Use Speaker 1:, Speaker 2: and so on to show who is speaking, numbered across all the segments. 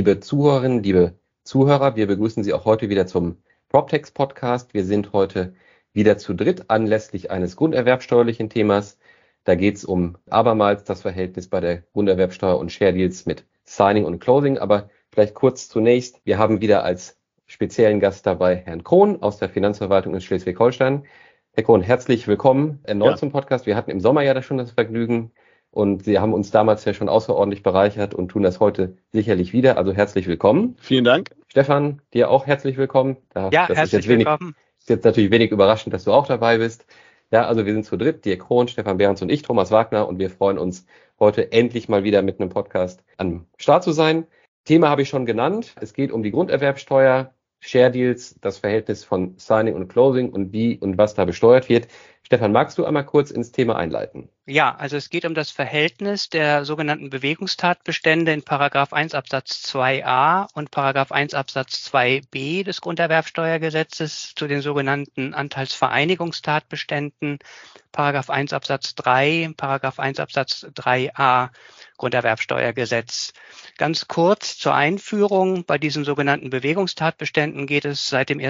Speaker 1: Liebe Zuhörerinnen, liebe Zuhörer, wir begrüßen Sie auch heute wieder zum PropTex Podcast. Wir sind heute wieder zu dritt anlässlich eines grunderwerbsteuerlichen Themas. Da geht es um abermals das Verhältnis bei der Grunderwerbsteuer und Share Deals mit Signing und Closing. Aber vielleicht kurz zunächst, wir haben wieder als speziellen Gast dabei Herrn Krohn aus der Finanzverwaltung in Schleswig-Holstein. Herr Krohn, herzlich willkommen erneut zum Podcast. Wir hatten im Sommer ja schon das Vergnügen. Und Sie haben uns damals ja schon außerordentlich bereichert und tun das heute sicherlich wieder. Also herzlich willkommen.
Speaker 2: Vielen Dank.
Speaker 1: Stefan, dir auch herzlich willkommen.
Speaker 3: Herzlich willkommen.
Speaker 1: Ist jetzt natürlich wenig überraschend, dass du auch dabei bist. Ja, also wir sind zu dritt, Dirk Krohn, Stefan Behrens und ich, Thomas Wagner. Und wir freuen uns, heute endlich mal wieder mit einem Podcast am Start zu sein. Thema habe ich schon genannt. Es geht um die Grunderwerbsteuer, Share Deals, das Verhältnis von Signing und Closing und wie und was da besteuert wird. Stefan, magst du einmal kurz ins Thema einleiten?
Speaker 3: Ja, also es geht um das Verhältnis der sogenannten Bewegungstatbestände in Paragraph 1 Absatz 2a und Paragraph 1 Absatz 2b des Grunderwerbsteuergesetzes zu den sogenannten Anteilsvereinigungstatbeständen, Paragraph 1 Absatz 3, Paragraph 1 Absatz 3a Grunderwerbsteuergesetz. Ganz kurz zur Einführung. Bei diesen sogenannten Bewegungstatbeständen geht es seit dem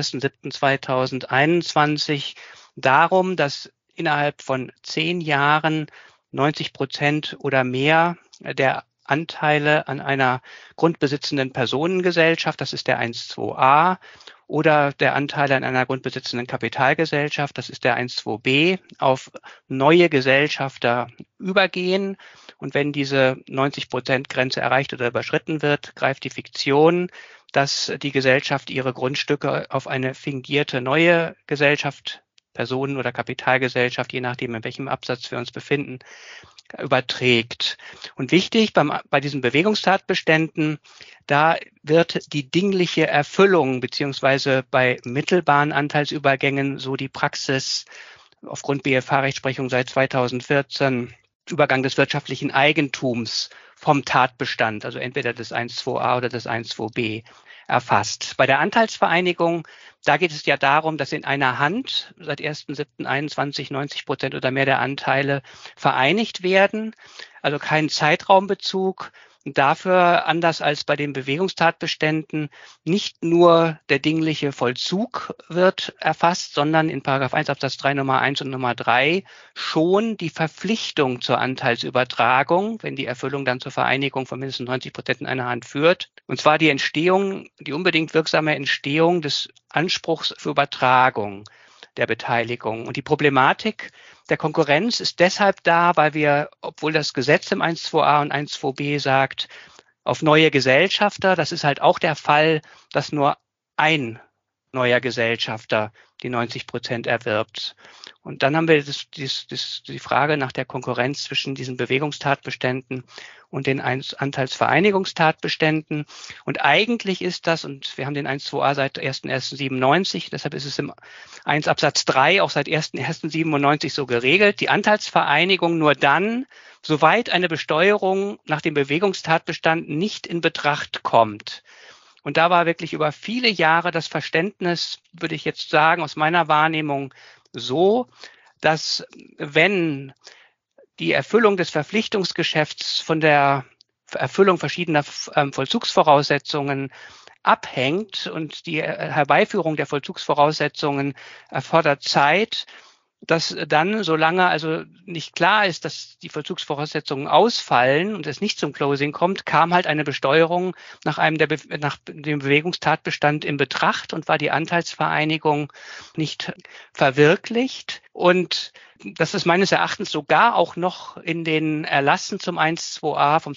Speaker 3: 1.7.2021 darum, dass innerhalb von 10 Jahren 90% oder mehr der Anteile an einer grundbesitzenden Personengesellschaft, das ist der 1.2a, oder der Anteile an einer grundbesitzenden Kapitalgesellschaft, das ist der 1.2b, auf neue Gesellschafter übergehen. Und wenn diese 90%-Grenze erreicht oder überschritten wird, greift die Fiktion, dass die Gesellschaft ihre Grundstücke auf eine fingierte neue Gesellschaft, Personen- oder Kapitalgesellschaft, je nachdem, in welchem Absatz wir uns befinden, überträgt. Und wichtig bei diesen Bewegungstatbeständen, da wird die dingliche Erfüllung beziehungsweise bei mittelbaren Anteilsübergängen, so die Praxis aufgrund BFH-Rechtsprechung seit 2014, Übergang des wirtschaftlichen Eigentums vom Tatbestand, also entweder des 1.2a oder des 1.2b, erfasst. Bei der Anteilsvereinigung, da geht es ja darum, dass in einer Hand seit 1.7.21 90% oder mehr der Anteile vereinigt werden, also kein Zeitraumbezug. Und dafür, anders als bei den Bewegungstatbeständen, nicht nur der dingliche Vollzug wird erfasst, sondern in Paragraph 1 Absatz 3 Nummer 1 und Nummer 3 schon die Verpflichtung zur Anteilsübertragung, wenn die Erfüllung dann zur Vereinigung von mindestens 90% in einer Hand führt. Und zwar die unbedingt wirksame Entstehung des Anspruchs für Übertragung der Beteiligung. Und die Problematik der Konkurrenz ist deshalb da, weil wir, obwohl das Gesetz im 1.2a und 1.2b sagt, auf neue Gesellschafter, das ist halt auch der Fall, dass nur ein neuer Gesellschafter die 90% erwirbt. Und dann haben wir die Frage nach der Konkurrenz zwischen diesen Bewegungstatbeständen und den Anteilsvereinigungstatbeständen. Und eigentlich ist das, und wir haben den 1.2a seit 1.1.97, deshalb ist es im 1 Absatz 3 auch seit 1.1.97 so geregelt, die Anteilsvereinigung nur dann, soweit eine Besteuerung nach dem Bewegungstatbestand nicht in Betracht kommt. Und da war wirklich über viele Jahre das Verständnis, würde ich jetzt sagen, aus meiner Wahrnehmung so, dass wenn die Erfüllung des Verpflichtungsgeschäfts von der Erfüllung verschiedener Vollzugsvoraussetzungen abhängt und die Herbeiführung der Vollzugsvoraussetzungen erfordert Zeit, dass dann, solange also nicht klar ist, dass die Vollzugsvoraussetzungen ausfallen und es nicht zum Closing kommt, kam halt eine Besteuerung nach dem Bewegungstatbestand in Betracht und war die Anteilsvereinigung nicht verwirklicht. Und das ist meines Erachtens sogar auch noch in den Erlassen zum 1.2a vom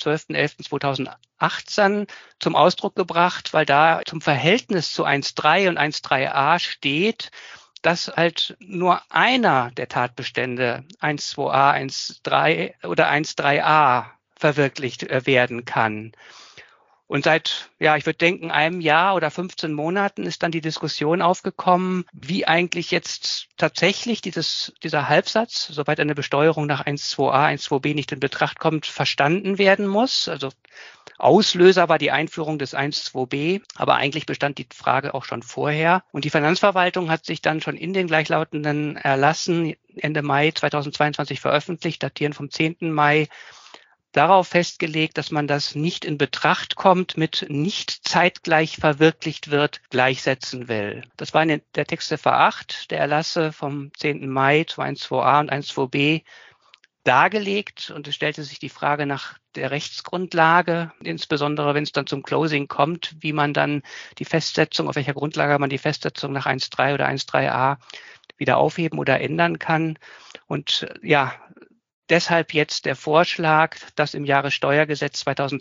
Speaker 3: 12.11.2018 zum Ausdruck gebracht, weil da zum Verhältnis zu 1.3 und 1.3a steht, dass halt nur einer der Tatbestände 1.2a, 1.3 oder 1.3a verwirklicht werden kann. Und seit, ich würde denken, einem Jahr oder 15 Monaten ist dann die Diskussion aufgekommen, wie eigentlich jetzt tatsächlich dieser Halbsatz, soweit eine Besteuerung nach 1.2a, 1.2b nicht in Betracht kommt, verstanden werden muss. Also Auslöser war die Einführung des 1.2b, aber eigentlich bestand die Frage auch schon vorher. Und die Finanzverwaltung hat sich dann schon in den gleichlautenden Erlassen Ende Mai 2022 veröffentlicht, datieren vom 10. Mai, darauf festgelegt, dass man das nicht in Betracht kommt, mit nicht zeitgleich verwirklicht wird, gleichsetzen will. Das war in der Textziffer 8 der Erlasse vom 10. Mai 212a und 1.2b dargelegt, und es stellte sich die Frage nach der Rechtsgrundlage, insbesondere wenn es dann zum Closing kommt, wie man dann die Festsetzung, auf welcher Grundlage man die Festsetzung nach 1.3 oder 1.3a wieder aufheben oder ändern kann. Und ja, deshalb jetzt der Vorschlag, dass im Jahressteuergesetz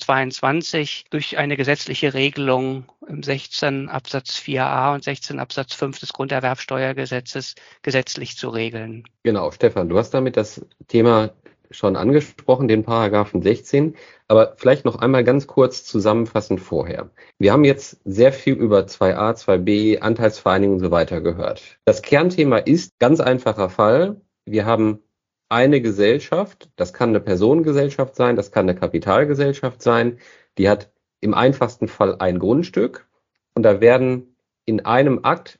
Speaker 3: 2022 durch eine gesetzliche Regelung im 16 Absatz 4a und 16 Absatz 5 des Grunderwerbsteuergesetzes gesetzlich zu regeln.
Speaker 1: Genau, Stefan, du hast damit das Thema schon angesprochen, den Paragraphen 16, aber vielleicht noch einmal ganz kurz zusammenfassend vorher. Wir haben jetzt sehr viel über 2a, 2b, Anteilsvereinigung und so weiter gehört. Das Kernthema ist, ganz einfacher Fall, wir haben eine Gesellschaft, das kann eine Personengesellschaft sein, das kann eine Kapitalgesellschaft sein, die hat im einfachsten Fall ein Grundstück und da werden in einem Akt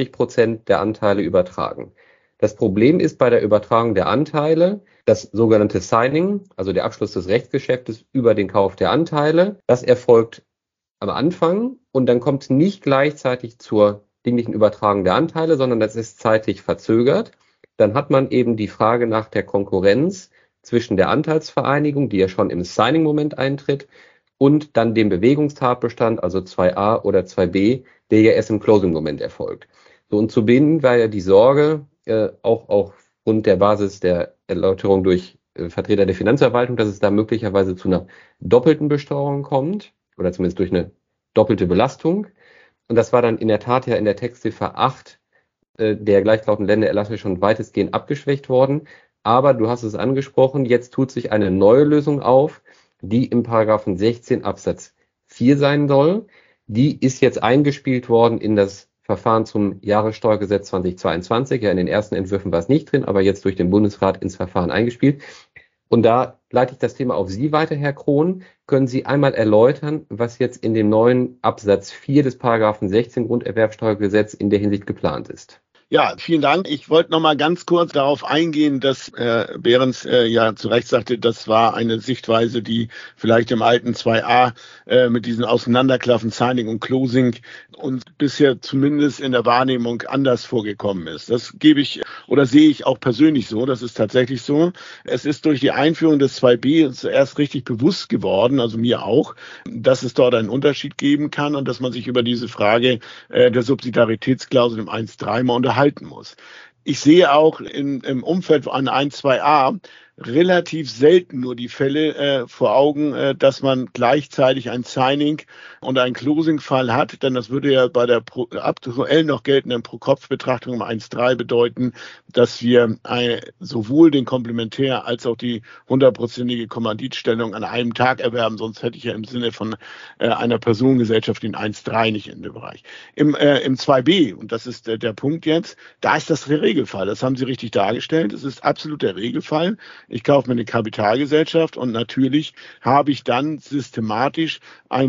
Speaker 1: 90% der Anteile übertragen. Das Problem ist bei der Übertragung der Anteile das sogenannte Signing, also der Abschluss des Rechtsgeschäftes über den Kauf der Anteile. Das erfolgt am Anfang und dann kommt nicht gleichzeitig zur dinglichen Übertragung der Anteile, sondern das ist zeitlich verzögert. Dann hat man eben die Frage nach der Konkurrenz zwischen der Anteilsvereinigung, die ja schon im Signing-Moment eintritt, und dann dem Bewegungstatbestand, also 2a oder 2b, der ja erst im Closing-Moment erfolgt. So, und zu Beginn war ja die Sorge, auch aufgrund der Basis der Erläuterung durch Vertreter der Finanzverwaltung, dass es da möglicherweise zu einer doppelten Besteuerung kommt, oder zumindest durch eine doppelte Belastung. Und das war dann in der Tat ja in der Textziffer 8 der gleichlautenden Ländererlasse schon weitestgehend abgeschwächt worden. Aber du hast es angesprochen, jetzt tut sich eine neue Lösung auf, die im Paragraphen 16 Absatz 4 sein soll. Die ist jetzt eingespielt worden in das Verfahren zum Jahressteuergesetz 2022. Ja, in den ersten Entwürfen war es nicht drin, aber jetzt durch den Bundesrat ins Verfahren eingespielt. Und da leite ich das Thema auf Sie weiter, Herr Krohn. Können Sie einmal erläutern, was jetzt in dem neuen Absatz 4 des Paragraphen 16 Grunderwerbsteuergesetz in der Hinsicht geplant ist?
Speaker 2: Ja, vielen Dank. Ich wollte noch mal ganz kurz darauf eingehen, dass Behrens ja zu Recht sagte, das war eine Sichtweise, die vielleicht im alten 2a mit diesen Auseinanderklaffen Signing und Closing uns bisher zumindest in der Wahrnehmung anders vorgekommen ist. Das gebe ich oder sehe ich auch persönlich so. Das ist tatsächlich so. Es ist durch die Einführung des 2b zuerst richtig bewusst geworden, also mir auch, dass es dort einen Unterschied geben kann und dass man sich über diese Frage der Subsidiaritätsklausel im 1.3 mal unterhalten muss. Ich sehe auch im Umfeld an 1.2a relativ selten nur die Fälle vor Augen, dass man gleichzeitig ein Signing und ein Closing-Fall hat, denn das würde ja bei der aktuell noch geltenden Pro-Kopf-Betrachtung im 1.3 bedeuten, dass wir sowohl den Komplementär als auch die 100%ige Kommanditstellung an einem Tag erwerben, sonst hätte ich ja im Sinne von einer Personengesellschaft den 1.3 nicht in dem Bereich. Im 2b, und das ist der Punkt jetzt, da ist das der Regelfall, das haben Sie richtig dargestellt, es ist absolut der Regelfall. Ich kaufe mir eine Kapitalgesellschaft und natürlich habe ich dann systematisch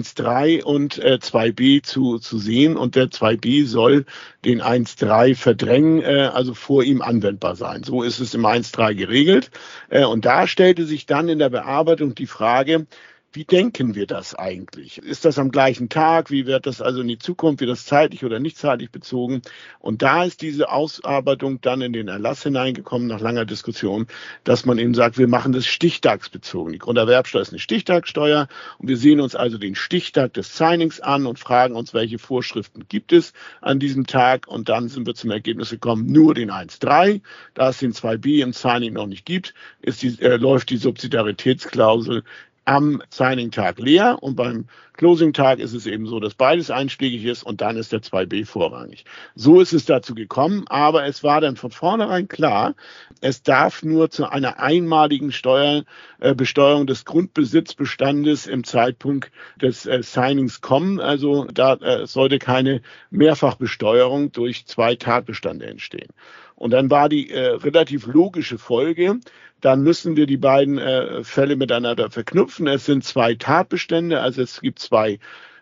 Speaker 2: 1.3 und 2b zu sehen und der 2b soll den 1.3 verdrängen, also vor ihm anwendbar sein. So ist es im 1.3 geregelt. Und da stellte sich dann in der Bearbeitung die Frage, wie denken wir das eigentlich? Ist das am gleichen Tag? Wie wird das also in die Zukunft? Wird das zeitlich oder nicht zeitlich bezogen? Und da ist diese Ausarbeitung dann in den Erlass hineingekommen nach langer Diskussion, dass man eben sagt, wir machen das stichtagsbezogen. Die Grunderwerbsteuer ist eine Stichtagssteuer und wir sehen uns also den Stichtag des Signings an und fragen uns, welche Vorschriften gibt es an diesem Tag? Und dann sind wir zum Ergebnis gekommen, nur den 1.3. Da es den 2b im Signing noch nicht gibt, läuft die Subsidiaritätsklausel am Signing-Tag leer und beim Closing-Tag ist es eben so, dass beides einschlägig ist und dann ist der 2b vorrangig. So ist es dazu gekommen, aber es war dann von vornherein klar, es darf nur zu einer einmaligen Besteuerung des Grundbesitzbestandes im Zeitpunkt des Signings kommen. Also da sollte keine Mehrfachbesteuerung durch 2 Tatbestände entstehen. Und dann war die relativ logische Folge, dann müssen wir die beiden Fälle miteinander verknüpfen. Es sind 2 Tatbestände, also es gibt 2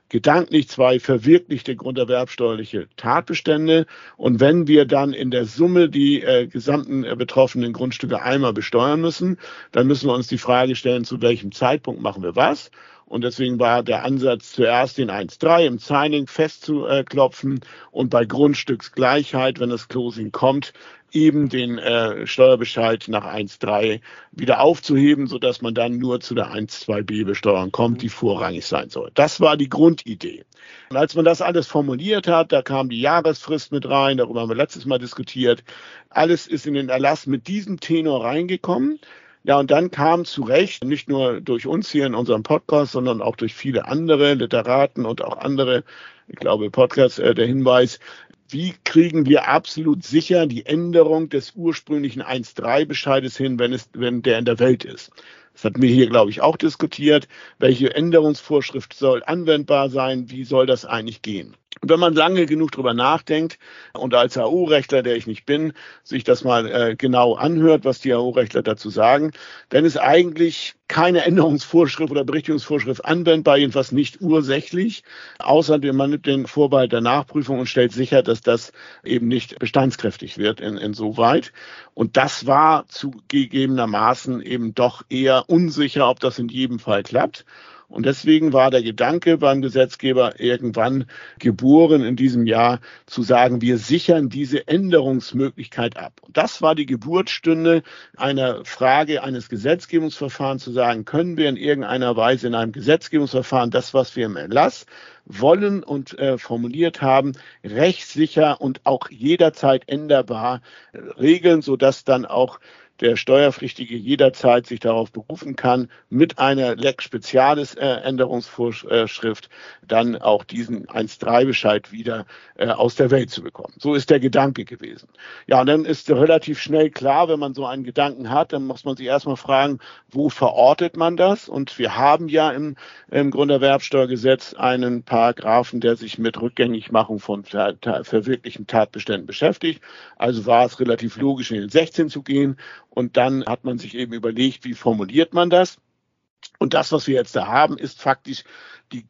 Speaker 2: gedanklich zwei verwirklichte grunderwerbsteuerliche Tatbestände. Und wenn wir dann in der Summe die gesamten betroffenen Grundstücke einmal besteuern müssen, dann müssen wir uns die Frage stellen, zu welchem Zeitpunkt machen wir was. Und deswegen war der Ansatz, zuerst den 1.3 im Signing festzuklopfen und bei Grundstücksgleichheit, wenn das Closing kommt, eben den Steuerbescheid nach 1.3 wieder aufzuheben, sodass man dann nur zu der 1.2b Besteuerung kommt, die vorrangig sein soll. Das war die Grundidee. Und als man das alles formuliert hat, da kam die Jahresfrist mit rein, darüber haben wir letztes Mal diskutiert. Alles ist in den Erlass mit diesem Tenor reingekommen. Ja, und dann kam zu Recht, nicht nur durch uns hier in unserem Podcast, sondern auch durch viele andere Literaten und auch andere, ich glaube, Podcasts, der Hinweis, wie kriegen wir absolut sicher die Änderung des ursprünglichen 1.3 Bescheides hin, wenn der in der Welt ist? Das hatten wir hier, glaube ich, auch diskutiert. Welche Änderungsvorschrift soll anwendbar sein? Wie soll das eigentlich gehen? Und wenn man lange genug drüber nachdenkt und als AO-Rechtler, der ich nicht bin, sich das mal genau anhört, was die AO-Rechtler dazu sagen, dann ist eigentlich keine Änderungsvorschrift oder Berichtigungsvorschrift anwendbar, jedenfalls nicht ursächlich, außer man nimmt den Vorbehalt der Nachprüfung und stellt sicher, dass das eben nicht bestandskräftig wird insoweit. Und das war zugegebenermaßen eben doch eher unsicher, ob das in jedem Fall klappt. Und deswegen war der Gedanke beim Gesetzgeber irgendwann geboren in diesem Jahr, zu sagen, wir sichern diese Änderungsmöglichkeit ab. Und das war die Geburtsstunde einer Frage eines Gesetzgebungsverfahrens, zu sagen, können wir in irgendeiner Weise in einem Gesetzgebungsverfahren das, was wir im Erlass wollen und formuliert haben, rechtssicher und auch jederzeit änderbar regeln, sodass dann auch der Steuerpflichtige jederzeit sich darauf berufen kann, mit einer Lex Specialis Änderungsvorschrift dann auch diesen 1.3 Bescheid wieder aus der Welt zu bekommen. So ist der Gedanke gewesen. Ja, und dann ist relativ schnell klar, wenn man so einen Gedanken hat, dann muss man sich erstmal fragen, wo verortet man das? Und wir haben ja im Grunderwerbsteuergesetz einen Paragraphen, der sich mit Rückgängigmachung von verwirklichten Tatbeständen beschäftigt. Also war es relativ logisch, in den 16 zu gehen. Und dann hat man sich eben überlegt, wie formuliert man das? Und das, was wir jetzt da haben, ist faktisch die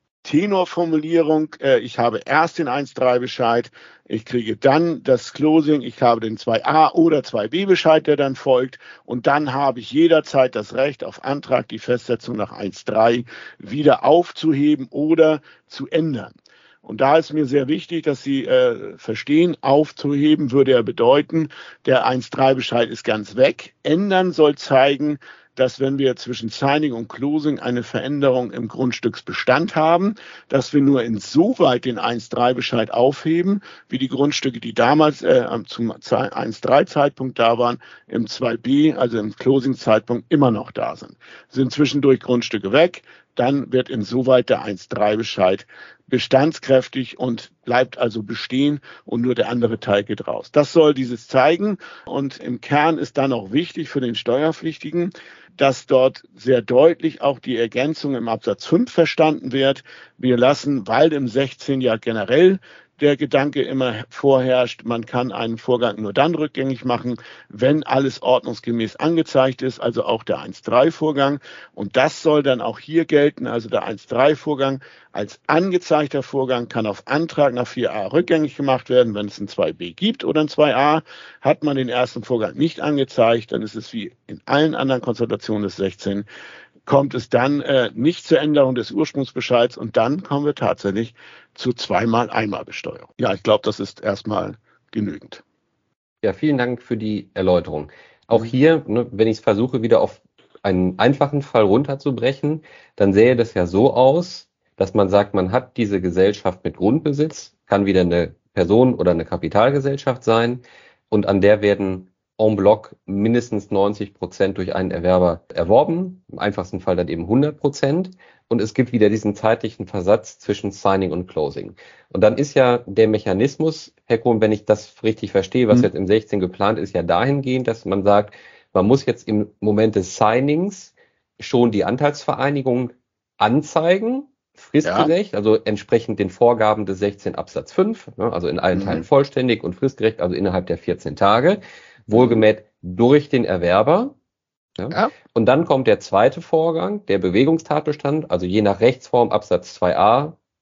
Speaker 2: Tenorformulierung. Ich habe erst den 1.3 Bescheid, ich kriege dann das Closing, ich habe den 2a oder 2b Bescheid, der dann folgt. Und dann habe ich jederzeit das Recht, auf Antrag die Festsetzung nach 1.3 wieder aufzuheben oder zu ändern. Und da ist mir sehr wichtig, dass Sie verstehen, aufzuheben würde ja bedeuten, der 1.3 Bescheid ist ganz weg. Ändern soll zeigen, dass wenn wir zwischen Signing und Closing eine Veränderung im Grundstücksbestand haben, dass wir nur insoweit den 1.3 Bescheid aufheben, wie die Grundstücke, die damals zum 1.3 Zeitpunkt da waren, im 2b, also im Closing-Zeitpunkt immer noch da sind. Sind zwischendurch Grundstücke weg, dann wird insoweit der 1.3 Bescheid bestandskräftig und bleibt also bestehen und nur der andere Teil geht raus. Das soll dieses zeigen und im Kern ist dann auch wichtig für den Steuerpflichtigen, dass dort sehr deutlich auch die Ergänzung im Absatz 5 verstanden wird. Wir lassen, weil im 16 ja generell der Gedanke immer vorherrscht, man kann einen Vorgang nur dann rückgängig machen, wenn alles ordnungsgemäß angezeigt ist, also auch der 1.3-Vorgang. Und das soll dann auch hier gelten, also der 1.3-Vorgang als angezeigter Vorgang kann auf Antrag nach 4a rückgängig gemacht werden, wenn es ein 2b gibt oder ein 2a. Hat man den ersten Vorgang nicht angezeigt, dann ist es wie in allen anderen Konstellationen des 16, kommt es dann nicht zur Änderung des Ursprungsbescheids und dann kommen wir tatsächlich zur 2x-1-mal-Besteuerung. Ja, ich glaube, das ist erstmal genügend.
Speaker 1: Ja, vielen Dank für die Erläuterung. Auch hier, wenn ich es versuche, wieder auf einen einfachen Fall runterzubrechen, dann sähe das ja so aus, dass man sagt, man hat diese Gesellschaft mit Grundbesitz, kann wieder eine Person oder eine Kapitalgesellschaft sein und an der werden en bloc mindestens 90% durch einen Erwerber erworben, im einfachsten Fall dann eben 100%. Und es gibt wieder diesen zeitlichen Versatz zwischen Signing und Closing. Und dann ist ja der Mechanismus, Herr Krohn, wenn ich das richtig verstehe, was jetzt im 16 geplant ist, ja dahingehend, dass man sagt, man muss jetzt im Moment des Signings schon die Anteilsvereinigung anzeigen, fristgerecht, also entsprechend den Vorgaben des 16 Absatz 5, also in allen Teilen vollständig und fristgerecht, also innerhalb der 14 Tage. Wohlgemäht durch den Erwerber. Ja. Und dann kommt der zweite Vorgang, der Bewegungstatbestand, also je nach Rechtsform Absatz 2a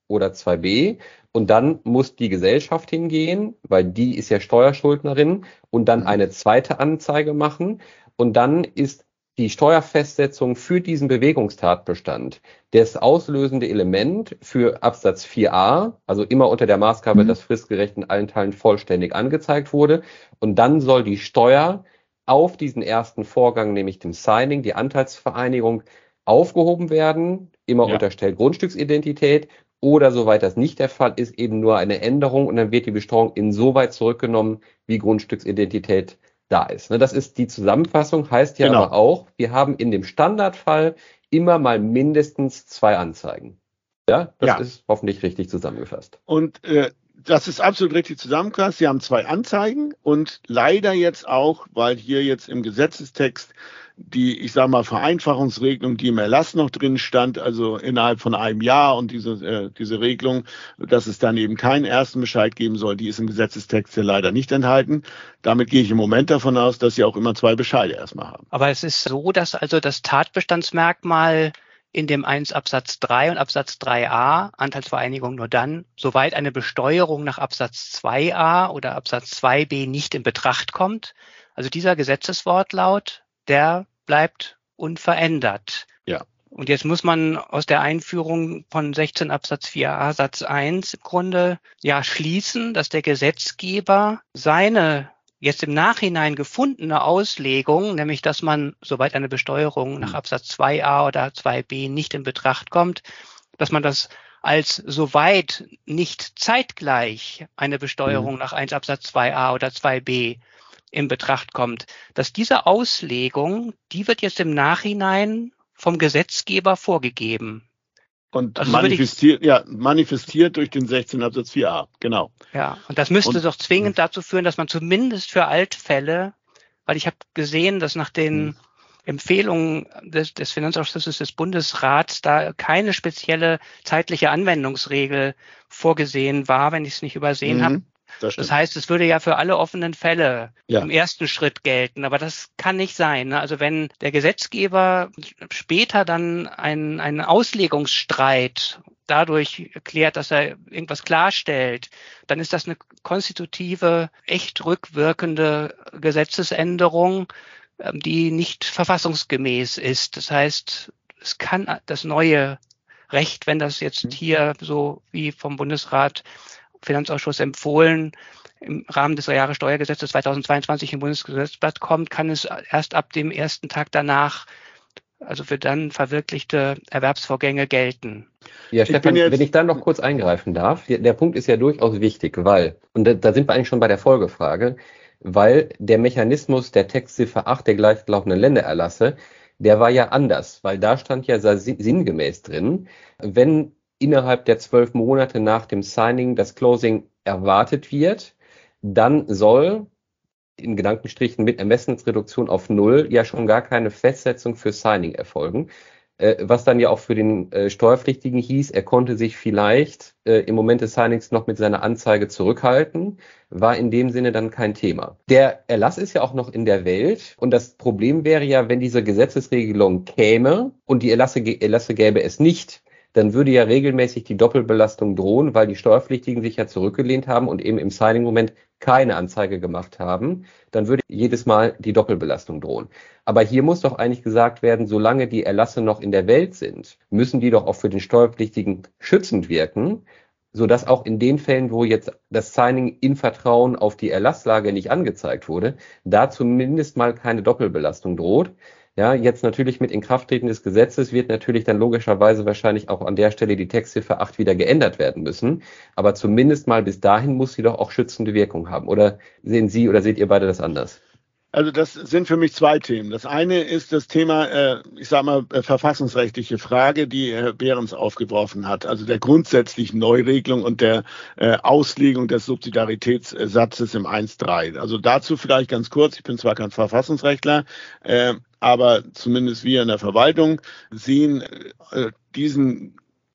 Speaker 1: oder 2b. Und dann muss die Gesellschaft hingehen, weil die ist ja Steuerschuldnerin, und dann eine zweite Anzeige machen. Und dann ist die Steuerfestsetzung für diesen Bewegungstatbestand das auslösende Element für Absatz 4a, also immer unter der Maßgabe, dass fristgerecht in allen Teilen vollständig angezeigt wurde. Und dann soll die Steuer auf diesen ersten Vorgang, nämlich dem Signing, die Anteilsvereinigung, aufgehoben werden, immer unterstellt Grundstücksidentität, oder soweit das nicht der Fall ist, eben nur eine Änderung, und dann wird die Besteuerung insoweit zurückgenommen, wie Grundstücksidentität da ist. Das ist die Zusammenfassung, heißt ja aber auch, wir haben in dem Standardfall immer mal mindestens 2 Anzeigen. Ja, das ist hoffentlich richtig zusammengefasst.
Speaker 2: Und das ist absolut richtig zusammengefasst. Sie haben 2 Anzeigen und leider jetzt auch, weil hier jetzt im Gesetzestext die, ich sage mal, Vereinfachungsregelung, die im Erlass noch drin stand, also innerhalb von einem Jahr, und diese Regelung, dass es dann eben keinen ersten Bescheid geben soll, die ist im Gesetzestext ja leider nicht enthalten. Damit gehe ich im Moment davon aus, dass Sie auch immer 2 Bescheide erstmal haben.
Speaker 3: Aber es ist so, dass also das Tatbestandsmerkmal in dem 1 Absatz 3 und Absatz 3a, Anteilsvereinigung nur dann, soweit eine Besteuerung nach Absatz 2a oder Absatz 2b nicht in Betracht kommt. Also dieser Gesetzeswortlaut, der bleibt unverändert.
Speaker 2: Ja.
Speaker 3: Und jetzt muss man aus der Einführung von 16 Absatz 4a Satz 1 im Grunde schließen, dass der Gesetzgeber seine jetzt im Nachhinein gefundene Auslegung, nämlich dass man, soweit eine Besteuerung nach Absatz 2a oder 2b nicht in Betracht kommt, dass man das als soweit nicht zeitgleich eine Besteuerung nach 1 Absatz 2a oder 2b in Betracht kommt, dass diese Auslegung, die wird jetzt im Nachhinein vom Gesetzgeber vorgegeben.
Speaker 2: Und also manifestiert durch den 16 Absatz 4a, genau.
Speaker 3: Ja, und das müsste doch zwingend dazu führen, dass man zumindest für Altfälle, weil ich habe gesehen, dass nach den Empfehlungen des Finanzausschusses des Bundesrats da keine spezielle zeitliche Anwendungsregel vorgesehen war, wenn ich es nicht übersehen habe. Das heißt, es würde ja für alle offenen Fälle im ersten Schritt gelten, aber das kann nicht sein. Also wenn der Gesetzgeber später dann einen Auslegungsstreit dadurch klärt, dass er irgendwas klarstellt, dann ist das eine konstitutive, echt rückwirkende Gesetzesänderung, die nicht verfassungsgemäß ist. Das heißt, es kann das neue Recht, wenn das jetzt hier so wie vom Bundesrat Finanzausschuss empfohlen, im Rahmen des Jahressteuergesetzes 2022 im Bundesgesetzblatt kommt, kann es erst ab dem ersten Tag danach, also für dann verwirklichte Erwerbsvorgänge gelten.
Speaker 1: Ja, Stefan, wenn ich da noch kurz eingreifen darf, der Punkt ist ja durchaus wichtig, weil, und da sind wir eigentlich schon bei der Folgefrage, weil der Mechanismus der Textziffer 8 der gleichlaufenden Ländererlasse, der war ja anders, weil da stand ja sinngemäß drin, wenn innerhalb der 12 Monate nach dem Signing das Closing erwartet wird, dann soll in Gedankenstrichen mit Ermessensreduktion auf 0 ja schon gar keine Festsetzung für Signing erfolgen. Was dann ja auch für den Steuerpflichtigen hieß, er konnte sich vielleicht im Moment des Signings noch mit seiner Anzeige zurückhalten, war in dem Sinne dann kein Thema. Der Erlass ist ja auch noch in der Welt, und das Problem wäre ja, wenn diese Gesetzesregelung käme und die Erlasse gäbe es nicht, dann würde ja regelmäßig die Doppelbelastung drohen, weil die Steuerpflichtigen sich ja zurückgelehnt haben und eben im Signing-Moment keine Anzeige gemacht haben. Dann würde jedes Mal die Doppelbelastung drohen. Aber hier muss doch eigentlich gesagt werden, solange die Erlasse noch in der Welt sind, müssen die doch auch für den Steuerpflichtigen schützend wirken, sodass auch in den Fällen, wo jetzt das Signing in Vertrauen auf die Erlasslage nicht angezeigt wurde, da zumindest mal keine Doppelbelastung droht. Ja, jetzt natürlich mit Inkrafttreten des Gesetzes wird natürlich dann logischerweise wahrscheinlich auch an der Stelle die Textziffer 8 wieder geändert werden müssen. Aber zumindest mal bis dahin muss sie doch auch schützende Wirkung haben. Oder sehen Sie oder seht ihr beide das anders?
Speaker 2: Also das sind für mich 2 Themen. Das eine ist das Thema, verfassungsrechtliche Frage, die Herr Behrens aufgeworfen hat. Also der grundsätzlichen Neuregelung und der Auslegung des Subsidiaritätssatzes im 1.3. Also dazu vielleicht ganz kurz, ich bin zwar kein Verfassungsrechtler, aber zumindest wir in der Verwaltung sehen diesen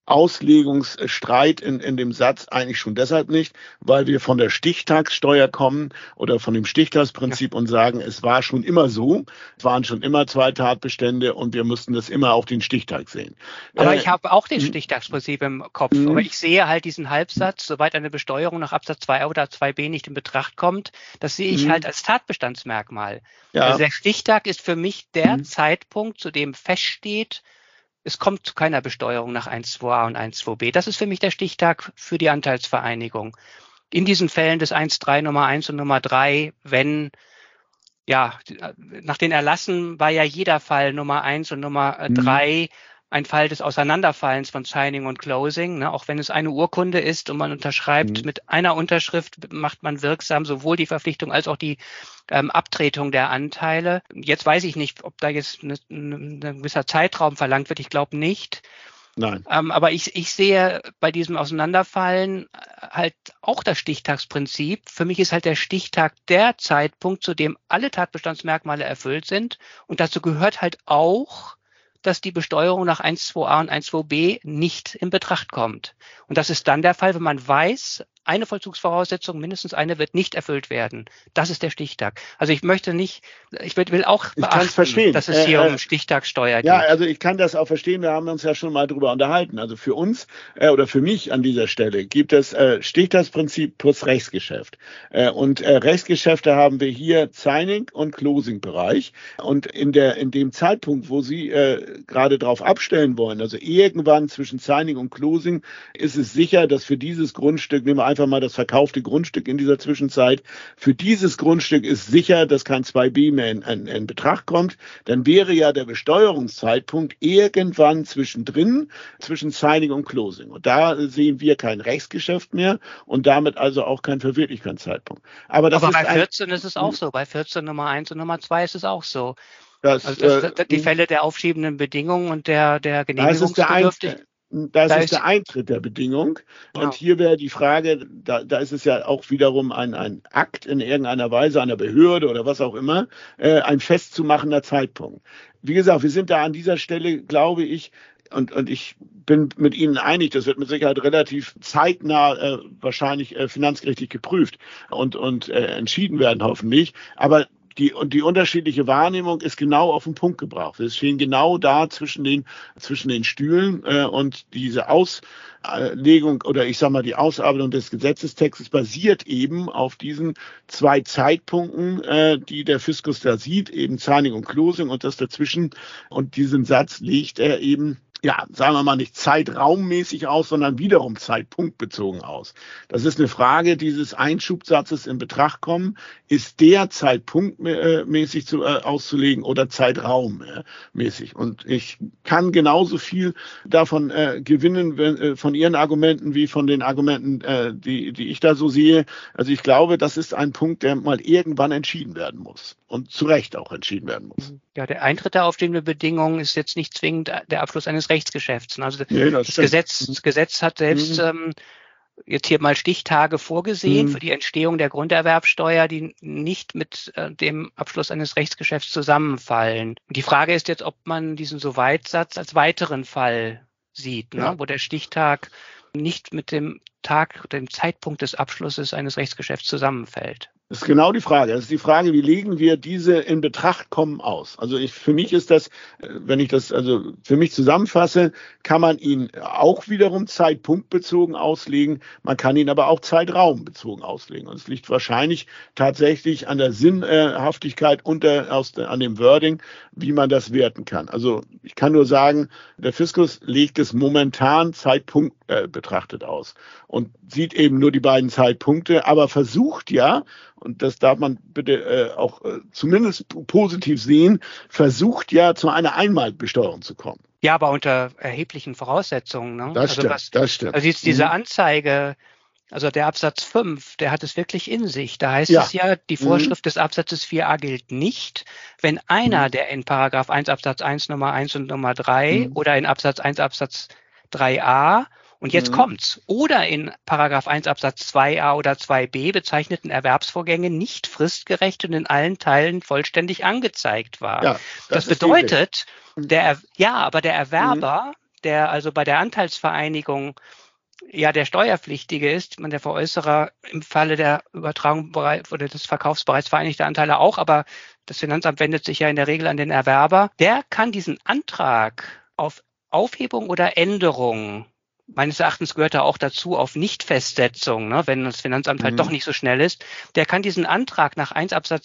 Speaker 2: Auslegungsstreit in dem Satz eigentlich schon deshalb nicht, weil wir von der Stichtagssteuer kommen oder von dem Stichtagsprinzip und sagen, es war schon immer so, es waren schon immer 2 Tatbestände und wir mussten das immer auf den Stichtag sehen.
Speaker 3: Aber ich habe auch das Stichtagsprinzip im Kopf, aber ich sehe halt diesen Halbsatz, soweit eine Besteuerung nach Absatz 2a oder 2b nicht in Betracht kommt, das sehe ich halt als Tatbestandsmerkmal. Ja. Also der Stichtag ist für mich der Zeitpunkt, zu dem feststeht, es kommt zu keiner Besteuerung nach 1.2a und 1.2b. Das ist für mich der Stichtag für die Anteilsvereinigung. In diesen Fällen des 1.3 Nummer 1 und Nummer 3, wenn, ja, nach den Erlassen war ja jeder Fall Nummer 1 und Nummer 3 ein Fall des Auseinanderfallens von Signing und Closing. Ne? Auch wenn es eine Urkunde ist und man unterschreibt, mit einer Unterschrift macht man wirksam sowohl die Verpflichtung als auch die Abtretung der Anteile. Jetzt weiß ich nicht, ob da jetzt ein gewisser Zeitraum verlangt wird. Ich glaube nicht.
Speaker 2: Nein.
Speaker 3: Aber ich sehe bei diesem Auseinanderfallen halt auch das Stichtagsprinzip. Für mich ist halt der Stichtag der Zeitpunkt, zu dem alle Tatbestandsmerkmale erfüllt sind. Und dazu gehört halt auch, dass die Besteuerung nach 1.2a und 1.2b nicht in Betracht kommt. Und das ist dann der Fall, wenn man weiß, eine Vollzugsvoraussetzung, mindestens eine, wird nicht erfüllt werden. Das ist der Stichtag. Also ich möchte nicht, ich will auch beachten, dass es hier um Stichtagssteuer geht.
Speaker 2: Ja, also ich kann das auch verstehen. Wir haben uns ja schon mal drüber unterhalten. Also für uns oder für mich an dieser Stelle gibt es Stichtagsprinzip plus Rechtsgeschäft. Und Rechtsgeschäfte haben wir hier Signing- und Closing-Bereich. Und in dem Zeitpunkt, wo Sie gerade drauf abstellen wollen, also irgendwann zwischen Signing und Closing, ist es sicher, dass für dieses Grundstück, nehmen wir einfach mal das verkaufte Grundstück in dieser Zwischenzeit. Für dieses Grundstück ist sicher, dass kein 2b mehr in Betracht kommt. Dann wäre ja der Besteuerungszeitpunkt irgendwann zwischendrin, zwischen Signing und Closing. Und da sehen wir kein Rechtsgeschäft mehr und damit also auch kein Verwirklichkeitszeitpunkt. Aber bei
Speaker 3: 14 ist es auch so. Bei 14 Nummer 1 und Nummer 2 ist es auch so. Die Fälle der aufschiebenden Bedingungen und der Genehmigungsbedürftigkeit.
Speaker 2: Das ist der Eintritt der Bedingung. Genau. Und hier wäre die Frage, da ist es ja auch wiederum ein Akt in irgendeiner Weise einer Behörde oder was auch immer, ein festzumachender Zeitpunkt. Wie gesagt, wir sind da an dieser Stelle, glaube ich, und ich bin mit Ihnen einig, das wird mit Sicherheit relativ zeitnah wahrscheinlich finanzgerichtlich geprüft und entschieden werden, hoffentlich. Aber die unterschiedliche Wahrnehmung ist genau auf den Punkt gebracht. Wir stehen genau da zwischen den Stühlen und diese Auslegung oder ich sage mal die Ausarbeitung des Gesetzestextes basiert eben auf diesen 2 Zeitpunkten, die der Fiskus da sieht, eben Signing und Closing und das dazwischen. Und diesen Satz legt er eben, ja, sagen wir mal nicht zeitraummäßig aus, sondern wiederum zeitpunktbezogen aus. Das ist eine Frage dieses Einschubsatzes in Betracht kommen. Ist der zeitpunktmäßig auszulegen oder zeitraummäßig? Und ich kann genauso viel davon gewinnen, von Ihren Argumenten wie von den Argumenten, die ich da so sehe. Also ich glaube, das ist ein Punkt, der mal irgendwann entschieden werden muss. Und zu Recht auch entschieden werden muss.
Speaker 3: Ja, der Eintritt der aufstehenden Bedingungen ist jetzt nicht zwingend der Abschluss eines Rechtsgeschäfts. Also das Gesetz hat selbst jetzt hier mal Stichtage vorgesehen für die Entstehung der Grunderwerbsteuer, die nicht mit dem Abschluss eines Rechtsgeschäfts zusammenfallen. Und die Frage ist jetzt, ob man diesen Soweitsatz als weiteren Fall sieht, ne? Wo der Stichtag nicht mit dem Tag, dem Zeitpunkt des Abschlusses eines Rechtsgeschäfts zusammenfällt.
Speaker 2: Das ist genau die Frage. Das ist die Frage, wie legen wir diese in Betracht kommen aus? Also für mich ist das, wenn ich das also für mich zusammenfasse, kann man ihn auch wiederum zeitpunktbezogen auslegen. Man kann ihn aber auch zeitraumbezogen auslegen. Und es liegt wahrscheinlich tatsächlich an der Sinnhaftigkeit und an dem Wording, wie man das werten kann. Also ich kann nur sagen, der Fiskus legt es momentan Zeitpunkt betrachtet aus und sieht eben nur die beiden Zeitpunkte, aber versucht ja, und das darf man bitte auch zumindest positiv sehen, versucht ja zu einer Einmalbesteuerung zu kommen.
Speaker 3: Ja, aber unter erheblichen Voraussetzungen. Ne?
Speaker 2: Das stimmt.
Speaker 3: Also jetzt diese Anzeige, also der Absatz 5, der hat es wirklich in sich. Da heißt es ja, die Vorschrift des Absatzes 4a gilt nicht, wenn einer, der in Paragraph 1 Absatz 1 Nummer 1 und Nummer 3 oder in Absatz 1 Absatz 3a und jetzt kommt's. Oder in Paragraph 1 Absatz 2a oder 2b bezeichneten Erwerbsvorgänge nicht fristgerecht und in allen Teilen vollständig angezeigt war.
Speaker 2: Ja,
Speaker 3: das bedeutet, aber der Erwerber, der also bei der Anteilsvereinigung ja der Steuerpflichtige ist, der Veräußerer im Falle der Übertragung oder des Verkaufs bereits vereinigter Anteile auch, aber das Finanzamt wendet sich ja in der Regel an den Erwerber, der kann diesen Antrag auf Aufhebung oder Änderung, meines Erachtens gehört da auch dazu, auf Nichtfestsetzung, ne, wenn das Finanzamt halt doch nicht so schnell ist, der kann diesen Antrag nach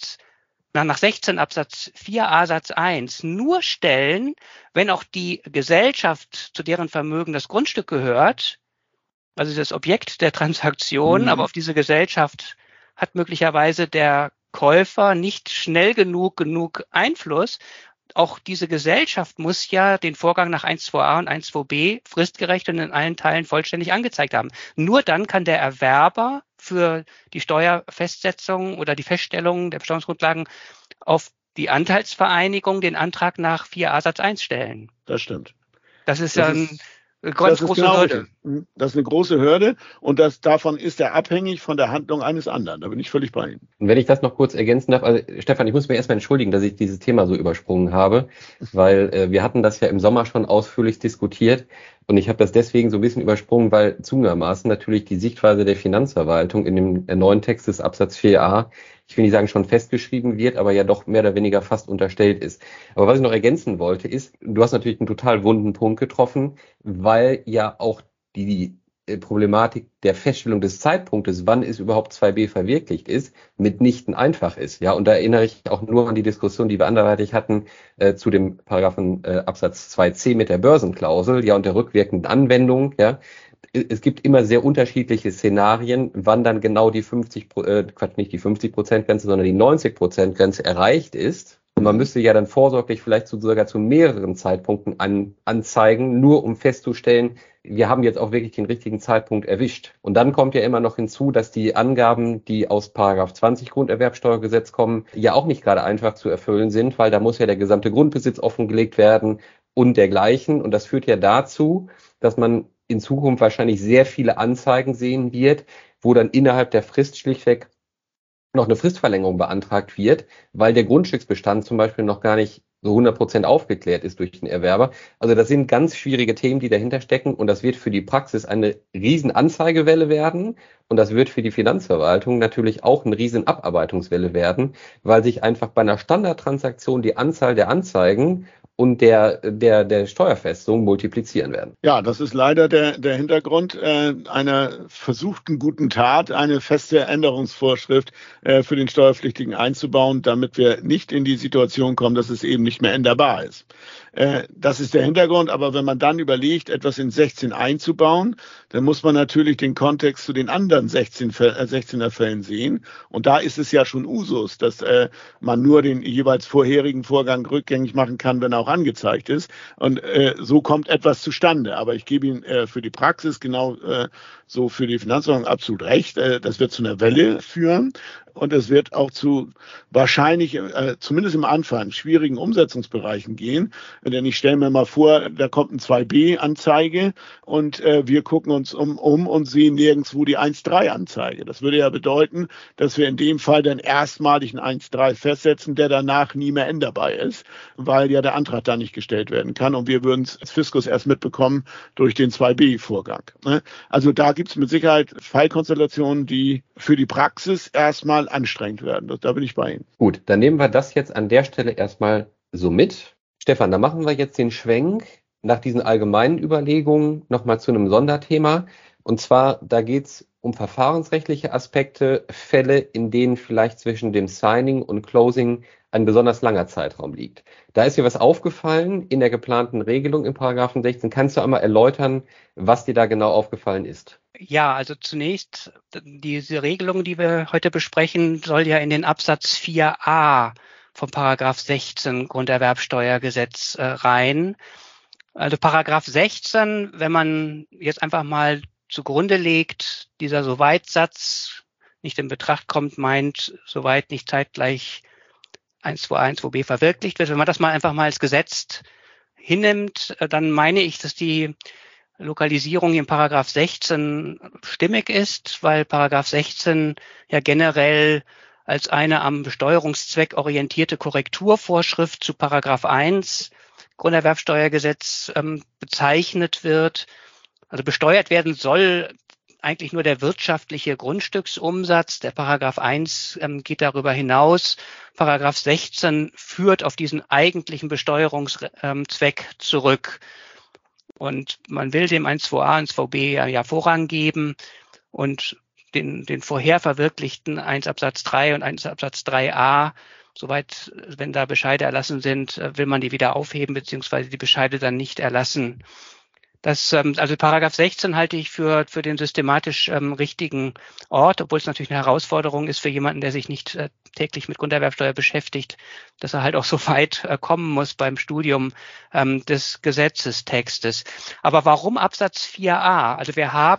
Speaker 3: 16 Absatz 4a Satz 1 nur stellen, wenn auch die Gesellschaft, zu deren Vermögen das Grundstück gehört, also das Objekt der Transaktion, aber auf diese Gesellschaft hat möglicherweise der Käufer nicht schnell genug Einfluss. Auch diese Gesellschaft muss ja den Vorgang nach 1.2a und 1.2b fristgerecht und in allen Teilen vollständig angezeigt haben. Nur dann kann der Erwerber für die Steuerfestsetzung oder die Feststellung der Besteuerungsgrundlagen auf die Anteilsvereinigung den Antrag nach 4a Satz 1 stellen.
Speaker 2: Das stimmt.
Speaker 3: Das ist ja eine ganz große Hürde.
Speaker 2: Das ist eine große Hürde und davon ist er abhängig von der Handlung eines anderen. Da bin ich völlig bei Ihnen.
Speaker 1: Und wenn ich das noch kurz ergänzen darf, also Stefan, ich muss mir erstmal entschuldigen, dass ich dieses Thema so übersprungen habe, weil wir hatten das ja im Sommer schon ausführlich diskutiert und ich habe das deswegen so ein bisschen übersprungen, weil zugegebenermaßen natürlich die Sichtweise der Finanzverwaltung in dem neuen Text des Absatz 4a, ich will nicht sagen schon festgeschrieben wird, aber ja doch mehr oder weniger fast unterstellt ist. Aber was ich noch ergänzen wollte ist, du hast natürlich einen total wunden Punkt getroffen, weil ja auch die Problematik der Feststellung des Zeitpunktes, wann es überhaupt 2b verwirklicht ist, mitnichten einfach ist. Ja, und da erinnere ich auch nur an die Diskussion, die wir anderweitig hatten zu dem Paragraphen Absatz 2c mit der Börsenklausel, ja, und der rückwirkenden Anwendung. Ja, es gibt immer sehr unterschiedliche Szenarien, wann dann genau die nicht die 50%-Grenze, sondern die 90%-Grenze erreicht ist. Und man müsste ja dann vorsorglich vielleicht sogar zu mehreren Zeitpunkten anzeigen, nur um festzustellen, wir haben jetzt auch wirklich den richtigen Zeitpunkt erwischt. Und dann kommt ja immer noch hinzu, dass die Angaben, die aus Paragraph 20 Grunderwerbsteuergesetz kommen, ja auch nicht gerade einfach zu erfüllen sind, weil da muss ja der gesamte Grundbesitz offengelegt werden und dergleichen. Und das führt ja dazu, dass man in Zukunft wahrscheinlich sehr viele Anzeigen sehen wird, wo dann innerhalb der Frist schlichtweg noch eine Fristverlängerung beantragt wird, weil der Grundstücksbestand zum Beispiel noch gar nicht so 100% aufgeklärt ist durch den Erwerber. Also das sind ganz schwierige Themen, die dahinter stecken und das wird für die Praxis eine riesen Anzeigewelle werden und das wird für die Finanzverwaltung natürlich auch eine riesen Abarbeitungswelle werden, weil sich einfach bei einer Standardtransaktion die Anzahl der Anzeigen und der Steuerfestung multiplizieren werden.
Speaker 2: Ja, das ist leider der Hintergrund einer versuchten guten Tat, eine feste Änderungsvorschrift für den Steuerpflichtigen einzubauen, damit wir nicht in die Situation kommen, dass es eben nicht mehr änderbar ist. Das ist der Hintergrund, aber wenn man dann überlegt, etwas in 16 einzubauen, dann muss man natürlich den Kontext zu den anderen 16er Fällen sehen. Und da ist es ja schon Usus, dass man nur den jeweils vorherigen Vorgang rückgängig machen kann, wenn er auch angezeigt ist. Und so kommt etwas zustande. Aber ich gebe Ihnen für die Praxis genau so für die Finanzverwaltung absolut recht. Das wird zu einer Welle führen. Und es wird auch zu wahrscheinlich, zumindest im Anfang, schwierigen Umsetzungsbereichen gehen. Denn ich stelle mir mal vor, da kommt ein 2b-Anzeige und wir gucken uns um und sehen nirgendwo die 1.3-Anzeige. Das würde ja bedeuten, dass wir in dem Fall dann erstmalig einen 1.3 festsetzen, der danach nie mehr änderbar ist, weil ja der Antrag da nicht gestellt werden kann. Und wir würden es als Fiskus erst mitbekommen durch den 2b-Vorgang. Also da gibt es mit Sicherheit Fallkonstellationen, die für die Praxis erstmal anstrengend werden. Da bin ich bei Ihnen.
Speaker 1: Gut, dann nehmen wir das jetzt an der Stelle erstmal so mit. Stefan, dann machen wir jetzt den Schwenk nach diesen allgemeinen Überlegungen nochmal zu einem Sonderthema. Und zwar, da geht es um verfahrensrechtliche Aspekte, Fälle, in denen vielleicht zwischen dem Signing und Closing ein besonders langer Zeitraum liegt. Da ist dir was aufgefallen in der geplanten Regelung im Paragraphen 16. Kannst du einmal erläutern, was dir da genau aufgefallen ist?
Speaker 3: Ja, also zunächst, diese Regelung, die wir heute besprechen, soll ja in den Absatz 4a vom Paragraph 16 Grunderwerbsteuergesetz rein. Also Paragraph 16, wenn man jetzt einfach mal zugrunde legt, dieser Soweit-Satz nicht in Betracht kommt, meint, soweit nicht zeitgleich 1.2a, 1.2b verwirklicht wird. Wenn man das mal einfach mal als Gesetz hinnimmt, dann meine ich, dass die Lokalisierung in Paragraph 16 stimmig ist, weil Paragraph 16 ja generell als eine am Besteuerungszweck orientierte Korrekturvorschrift zu Paragraph 1 Grunderwerbsteuergesetz bezeichnet wird. Also besteuert werden soll eigentlich nur der wirtschaftliche Grundstücksumsatz. Der Paragraph 1 geht darüber hinaus. Paragraph 16 führt auf diesen eigentlichen Besteuerungszweck zurück. Und man will dem 1.2a und 1.2b ja Vorrang geben und den vorher verwirklichten 1 Absatz 3 und 1 Absatz 3a, soweit, wenn da Bescheide erlassen sind, will man die wieder aufheben, beziehungsweise die Bescheide dann nicht erlassen. Also Paragraph 16 halte ich für den systematisch richtigen Ort, obwohl es natürlich eine Herausforderung ist für jemanden, der sich nicht täglich mit Grunderwerbsteuer beschäftigt, dass er halt auch so weit kommen muss beim Studium des Gesetzestextes. Aber warum Absatz 4a? Also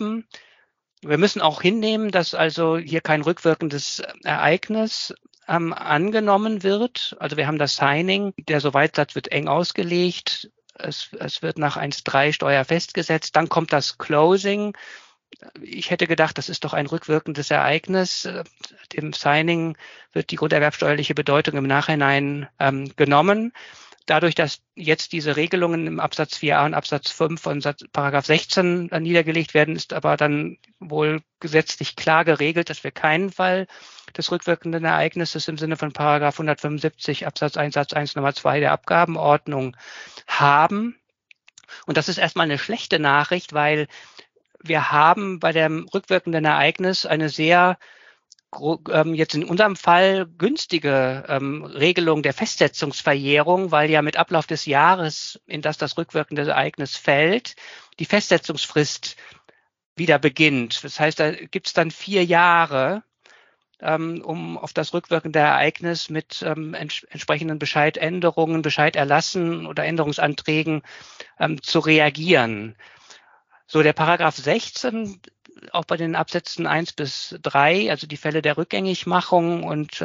Speaker 3: wir müssen auch hinnehmen, dass also hier kein rückwirkendes Ereignis angenommen wird. Also wir haben das Signing, der Soweit-Satz wird eng ausgelegt. Es wird nach 1.3 Steuer festgesetzt. Dann kommt das Closing. Ich hätte gedacht, das ist doch ein rückwirkendes Ereignis. Dem Signing wird die grunderwerbsteuerliche Bedeutung im Nachhinein genommen. Dadurch, dass jetzt diese Regelungen im Absatz 4a und Absatz 5 von Paragraph 16 niedergelegt werden, ist aber dann wohl gesetzlich klar geregelt, dass wir keinen Fall des rückwirkenden Ereignisses im Sinne von Paragraph 175 Absatz 1 Satz 1 Nummer 2 der Abgabenordnung haben. Und das ist erstmal eine schlechte Nachricht, weil wir haben bei dem rückwirkenden Ereignis eine sehr jetzt in unserem Fall günstige Regelung der Festsetzungsverjährung, weil ja mit Ablauf des Jahres, in das das rückwirkende Ereignis fällt, die Festsetzungsfrist wieder beginnt. Das heißt, da gibt es dann 4 Jahre, um auf das rückwirkende Ereignis mit entsprechenden Bescheidänderungen, Bescheiderlassen oder Änderungsanträgen zu reagieren. So, der Paragraph 16, auch bei den Absätzen 1 bis 3, also die Fälle der Rückgängigmachung und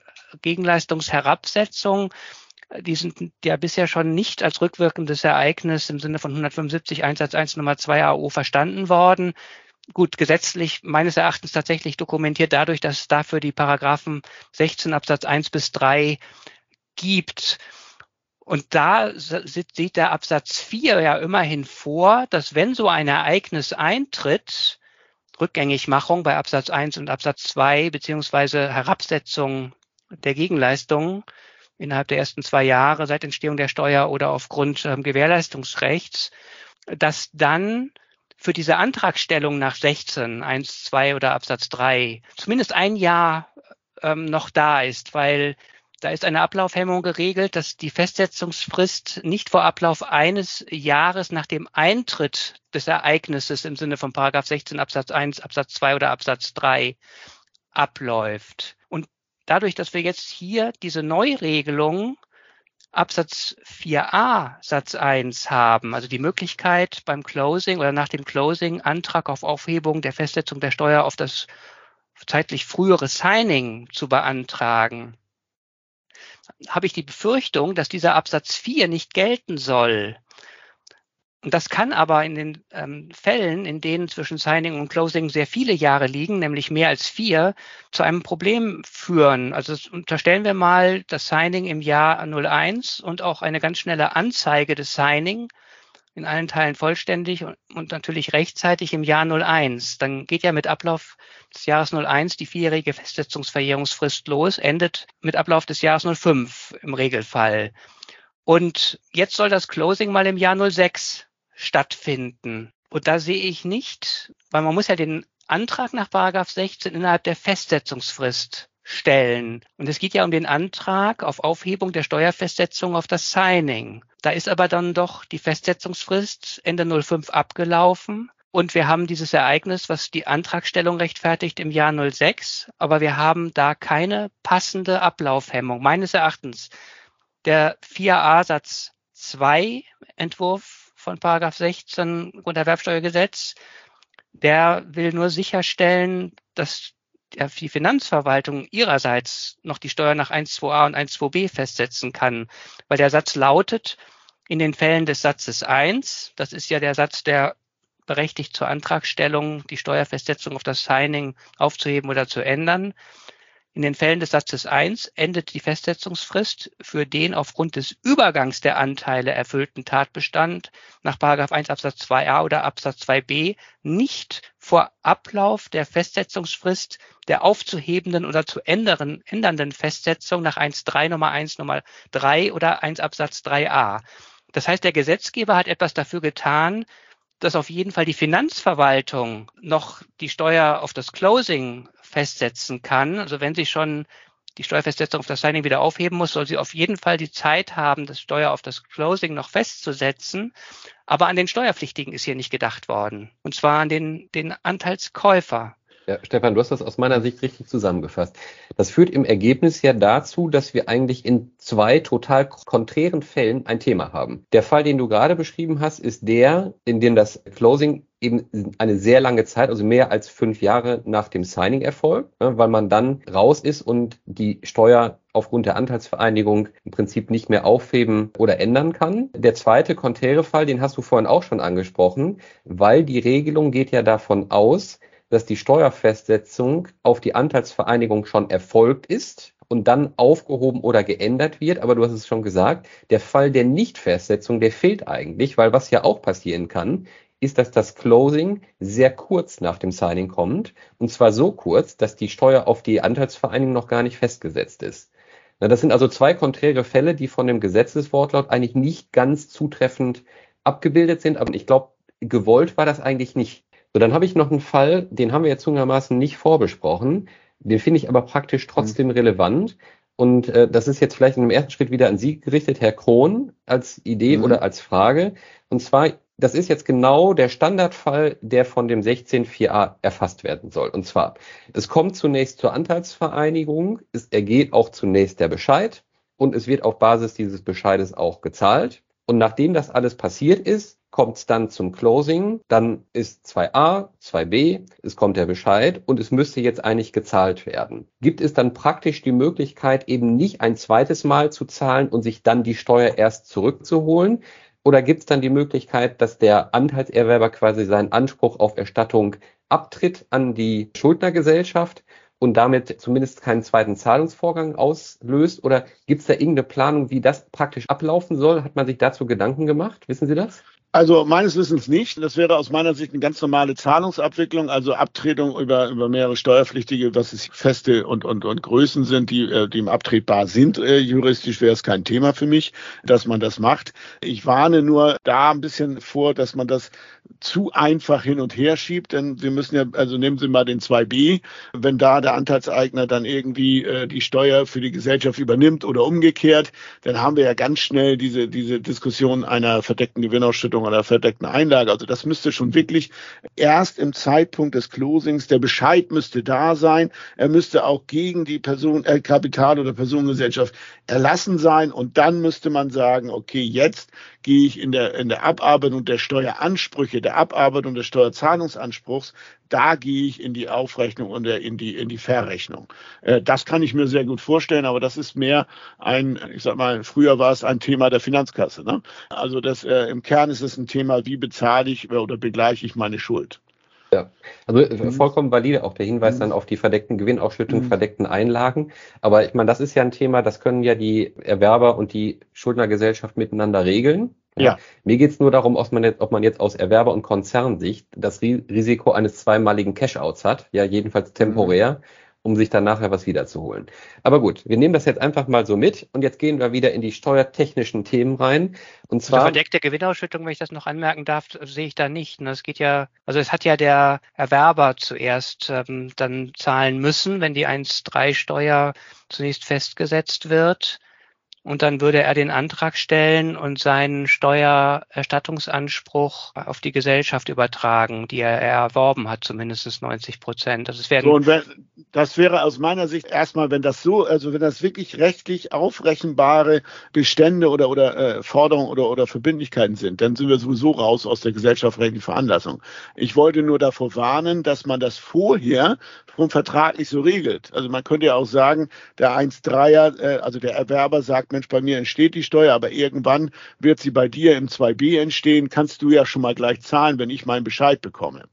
Speaker 3: Gegenleistungsherabsetzung, die sind ja bisher schon nicht als rückwirkendes Ereignis im Sinne von 175 Einsatz 1 Nummer 2 AO verstanden worden. Gut, gesetzlich meines Erachtens tatsächlich dokumentiert dadurch, dass es dafür die Paragraphen 16 Absatz 1 bis 3 gibt. Und da sieht der Absatz 4 ja immerhin vor, dass wenn so ein Ereignis eintritt, Rückgängigmachung bei Absatz 1 und Absatz 2 beziehungsweise Herabsetzung der Gegenleistungen innerhalb der ersten 2 Jahre seit Entstehung der Steuer oder aufgrund Gewährleistungsrechts, dass dann für diese Antragstellung nach 16, 1, 2 oder Absatz 3 zumindest 1 Jahr noch da ist, weil da ist eine Ablaufhemmung geregelt, dass die Festsetzungsfrist nicht vor Ablauf eines Jahres nach dem Eintritt des Ereignisses im Sinne von Paragraph 16 Absatz 1, Absatz 2 oder Absatz 3 abläuft. Und dadurch, dass wir jetzt hier diese Neuregelung Absatz 4a Satz 1 haben, also die Möglichkeit beim Closing oder nach dem Closing Antrag auf Aufhebung der Festsetzung der Steuer auf das zeitlich frühere Signing zu beantragen, habe ich die Befürchtung, dass dieser Absatz 4 nicht gelten soll. Und das kann aber in den Fällen, in denen zwischen Signing und Closing sehr viele Jahre liegen, nämlich mehr als 4, zu einem Problem führen. Also unterstellen wir mal das Signing im Jahr 01 und auch eine ganz schnelle Anzeige des Signing in allen Teilen vollständig und natürlich rechtzeitig im Jahr 01. Dann geht ja mit Ablauf des Jahres 01 die 4-jährige Festsetzungsverjährungsfrist los, endet mit Ablauf des Jahres 05 im Regelfall. Und jetzt soll das Closing mal im Jahr 06 stattfinden. Und da sehe ich nicht, weil man muss ja den Antrag nach Paragraph 16 innerhalb der Festsetzungsfrist stellen. Und es geht ja um den Antrag auf Aufhebung der Steuerfestsetzung auf das Signing. Da ist aber dann doch die Festsetzungsfrist Ende 05 abgelaufen. Und wir haben dieses Ereignis, was die Antragstellung rechtfertigt, im Jahr 06. Aber wir haben da keine passende Ablaufhemmung. Meines Erachtens der 4a Satz 2 Entwurf von Paragraph 16 Grunderwerbsteuergesetz, der will nur sicherstellen, dass die Finanzverwaltung ihrerseits noch die Steuer nach 1.2a und 1.2b festsetzen kann. Weil der Satz lautet, in den Fällen des Satzes 1, das ist ja der Satz, der berechtigt zur Antragstellung, die Steuerfestsetzung auf das Signing aufzuheben oder zu ändern, In den Fällen des Satzes 1 endet die Festsetzungsfrist für den aufgrund des Übergangs der Anteile erfüllten Tatbestand nach § 1 Absatz 2a oder Absatz 2b nicht vor Ablauf der Festsetzungsfrist der aufzuhebenden oder zu ändernden Festsetzung nach 1.3 Nummer 1 Nummer 3 oder 1 Absatz 3a. Das heißt, der Gesetzgeber hat etwas dafür getan, dass auf jeden Fall die Finanzverwaltung noch die Steuer auf das Closing festsetzen kann. Also wenn sie schon die Steuerfestsetzung auf das Signing wieder aufheben muss, soll sie auf jeden Fall die Zeit haben, das Steuer auf das Closing noch festzusetzen. Aber an den Steuerpflichtigen ist hier nicht gedacht worden. Und zwar an den Anteilskäufer.
Speaker 1: Ja, Stefan, du hast das aus meiner Sicht richtig zusammengefasst. Das führt im Ergebnis ja dazu, dass wir eigentlich in zwei total konträren Fällen ein Thema haben. Der Fall, den du gerade beschrieben hast, ist der, in dem das Closing eben eine sehr lange Zeit, also mehr als 5 Jahre nach dem Signing erfolgt, weil man dann raus ist und die Steuer aufgrund der Anteilsvereinigung im Prinzip nicht mehr aufheben oder ändern kann. Der zweite konträre Fall, den hast du vorhin auch schon angesprochen, weil die Regelung geht ja davon aus, dass die Steuerfestsetzung auf die Anteilsvereinigung schon erfolgt ist und dann aufgehoben oder geändert wird. Aber du hast es schon gesagt, der Fall der Nichtfestsetzung, der fehlt eigentlich, weil was ja auch passieren kann, ist, dass das Closing sehr kurz nach dem Signing kommt. Und zwar so kurz, dass die Steuer auf die Anteilsvereinigung noch gar nicht festgesetzt ist. Das sind also zwei konträre Fälle, die von dem Gesetzeswortlaut eigentlich nicht ganz zutreffend abgebildet sind. Aber ich glaube, gewollt war das eigentlich nicht. So, dann habe ich noch einen Fall, den haben wir jetzt zugegebenermaßen nicht vorbesprochen. Den finde ich aber praktisch trotzdem relevant. Und das ist jetzt vielleicht in einem ersten Schritt wieder an Sie gerichtet, Herr Krohn, als Idee oder als Frage. Und zwar, das ist jetzt genau der Standardfall, der von dem 16.4a erfasst werden soll. Und zwar, es kommt zunächst zur Anteilsvereinigung, es ergeht auch zunächst der Bescheid und es wird auf Basis dieses Bescheides auch gezahlt. Und nachdem das alles passiert ist, kommt es dann zum Closing, dann ist 2a, 2b, es kommt der Bescheid und es müsste jetzt eigentlich gezahlt werden. Gibt es dann praktisch die Möglichkeit, eben nicht ein zweites Mal zu zahlen und sich dann die Steuer erst zurückzuholen? Oder gibt es dann die Möglichkeit, dass der Anteilserwerber quasi seinen Anspruch auf Erstattung abtritt an die Schuldnergesellschaft und damit zumindest keinen zweiten Zahlungsvorgang auslöst? Oder gibt es da irgendeine Planung, wie das praktisch ablaufen soll? Hat man sich dazu Gedanken gemacht? Wissen Sie das?
Speaker 2: Also meines Wissens nicht. Das wäre aus meiner Sicht eine ganz normale Zahlungsabwicklung, also Abtretung über mehrere Steuerpflichtige, was es feste und Größen sind, die ihm abtretbar sind. Juristisch wäre es kein Thema für mich, dass man das macht. Ich warne nur da ein bisschen vor, dass man das zu einfach hin und her schiebt, denn wir müssen ja, also nehmen Sie mal den 2b, wenn da der Anteilseigner dann irgendwie die Steuer für die Gesellschaft übernimmt oder umgekehrt, dann haben wir ja ganz schnell diese Diskussion einer verdeckten Gewinnausschüttung oder verdeckten Einlage. Also das müsste schon wirklich erst im Zeitpunkt des Closings, der Bescheid müsste da sein, er müsste auch gegen die Kapital- oder Personengesellschaft erlassen sein und dann müsste man sagen, okay, jetzt gehe ich in der Abarbeitung der Steueransprüche, der Abarbeitung des Steuerzahlungsanspruchs, da gehe ich in die Aufrechnung und in die Verrechnung. Das kann ich mir sehr gut vorstellen, aber das ist mehr früher war es ein Thema der Finanzkasse, ne? Also im Kern ist es ein Thema, wie bezahle ich oder begleiche ich meine Schuld.
Speaker 1: Ja, also vollkommen valide auch der Hinweis dann auf die verdeckten Gewinnausschüttungen, verdeckten Einlagen. Aber ich meine, das ist ja ein Thema, das können ja die Erwerber und die Schuldnergesellschaft miteinander regeln. Ja. Mir geht es nur darum, ob man jetzt aus Erwerber- und Konzernsicht das Risiko eines zweimaligen Cash-Outs hat, ja jedenfalls temporär, um sich dann nachher was wiederzuholen. Aber gut, wir nehmen das jetzt einfach mal so mit und jetzt gehen wir wieder in die steuertechnischen Themen rein. Und zwar
Speaker 3: verdeckte Gewinnausschüttung, wenn ich das noch anmerken darf, sehe ich da nicht. Es geht ja, also es hat ja der Erwerber zuerst dann zahlen müssen, wenn die 1.3-Steuer zunächst festgesetzt wird. Und dann würde er den Antrag stellen und seinen Steuererstattungsanspruch auf die Gesellschaft übertragen, die er erworben hat, zumindest 90%.
Speaker 2: Das wäre aus meiner Sicht erstmal, wenn das wirklich rechtlich aufrechenbare Bestände oder Forderungen oder Verbindlichkeiten sind, dann sind wir sowieso raus aus der gesellschaftsrechtlichen Veranlassung. Ich wollte nur davor warnen, dass man das vorher schon vertraglich so regelt. Also man könnte ja auch sagen, der 1.3er, also der Erwerber sagt, Mensch, bei mir entsteht die Steuer, aber irgendwann wird sie bei dir im 2b entstehen, kannst du ja schon mal gleich zahlen, wenn ich meinen Bescheid bekomme.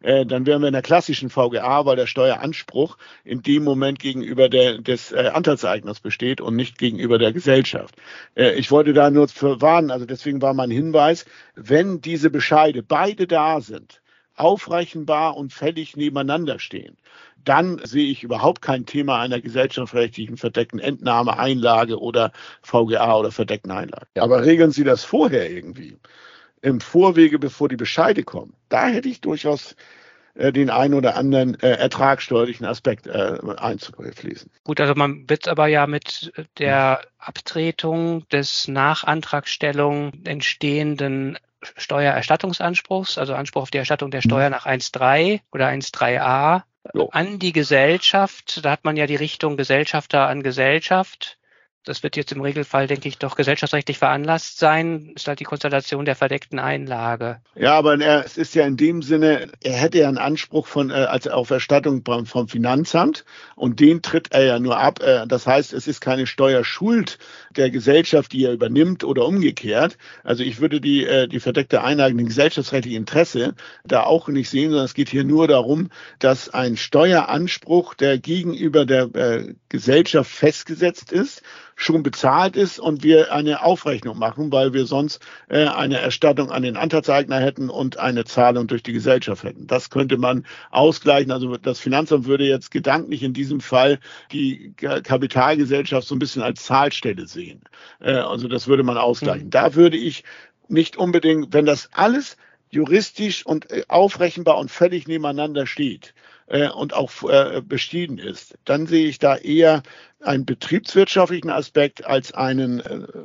Speaker 2: dann wären wir in der klassischen VGA, weil der Steueranspruch in dem Moment gegenüber des Anteilseigners besteht und nicht gegenüber der Gesellschaft. Ich wollte da nur warnen, also deswegen war mein Hinweis, wenn diese Bescheide beide da sind, aufrechenbar und fällig nebeneinander stehen, dann sehe ich überhaupt kein Thema einer gesellschaftsrechtlichen verdeckten Entnahme, Einlage oder VGA oder verdeckten Einlage. Ja. Aber regeln Sie das vorher irgendwie, im Vorwege, bevor die Bescheide kommen. Da hätte ich durchaus den einen oder anderen ertragssteuerlichen Aspekt einzufließen.
Speaker 3: Gut, also man wird aber ja mit der Abtretung des nach Antragstellung entstehenden Steuererstattungsanspruchs, also Anspruch auf die Erstattung der Steuer nach 1.3 oder 1.3a an die Gesellschaft. Da hat man ja die Richtung Gesellschafter an Gesellschaft. Das wird jetzt im Regelfall, denke ich, doch gesellschaftsrechtlich veranlasst sein. Ist halt die Konstellation der verdeckten Einlage.
Speaker 2: Ja, aber es ist ja in dem Sinne, er hätte ja einen Anspruch auf Erstattung vom Finanzamt und den tritt er ja nur ab. Das heißt, es ist keine Steuerschuld der Gesellschaft, die er übernimmt oder umgekehrt. Also ich würde die verdeckte Einlage, den gesellschaftsrechtlichen Interesse da auch nicht sehen, sondern es geht hier nur darum, dass ein Steueranspruch, der gegenüber der Gesellschaft festgesetzt ist, schon bezahlt ist und wir eine Aufrechnung machen, weil wir sonst eine Erstattung an den Anteilseigner hätten und eine Zahlung durch die Gesellschaft hätten. Das könnte man ausgleichen. Also das Finanzamt würde jetzt gedanklich in diesem Fall die Kapitalgesellschaft so ein bisschen als Zahlstelle sehen. Also das würde man ausgleichen. Da würde ich nicht unbedingt, wenn das alles juristisch und aufrechenbar und völlig nebeneinander steht und auch beschieden ist, dann sehe ich da eher einen betriebswirtschaftlichen Aspekt als einen,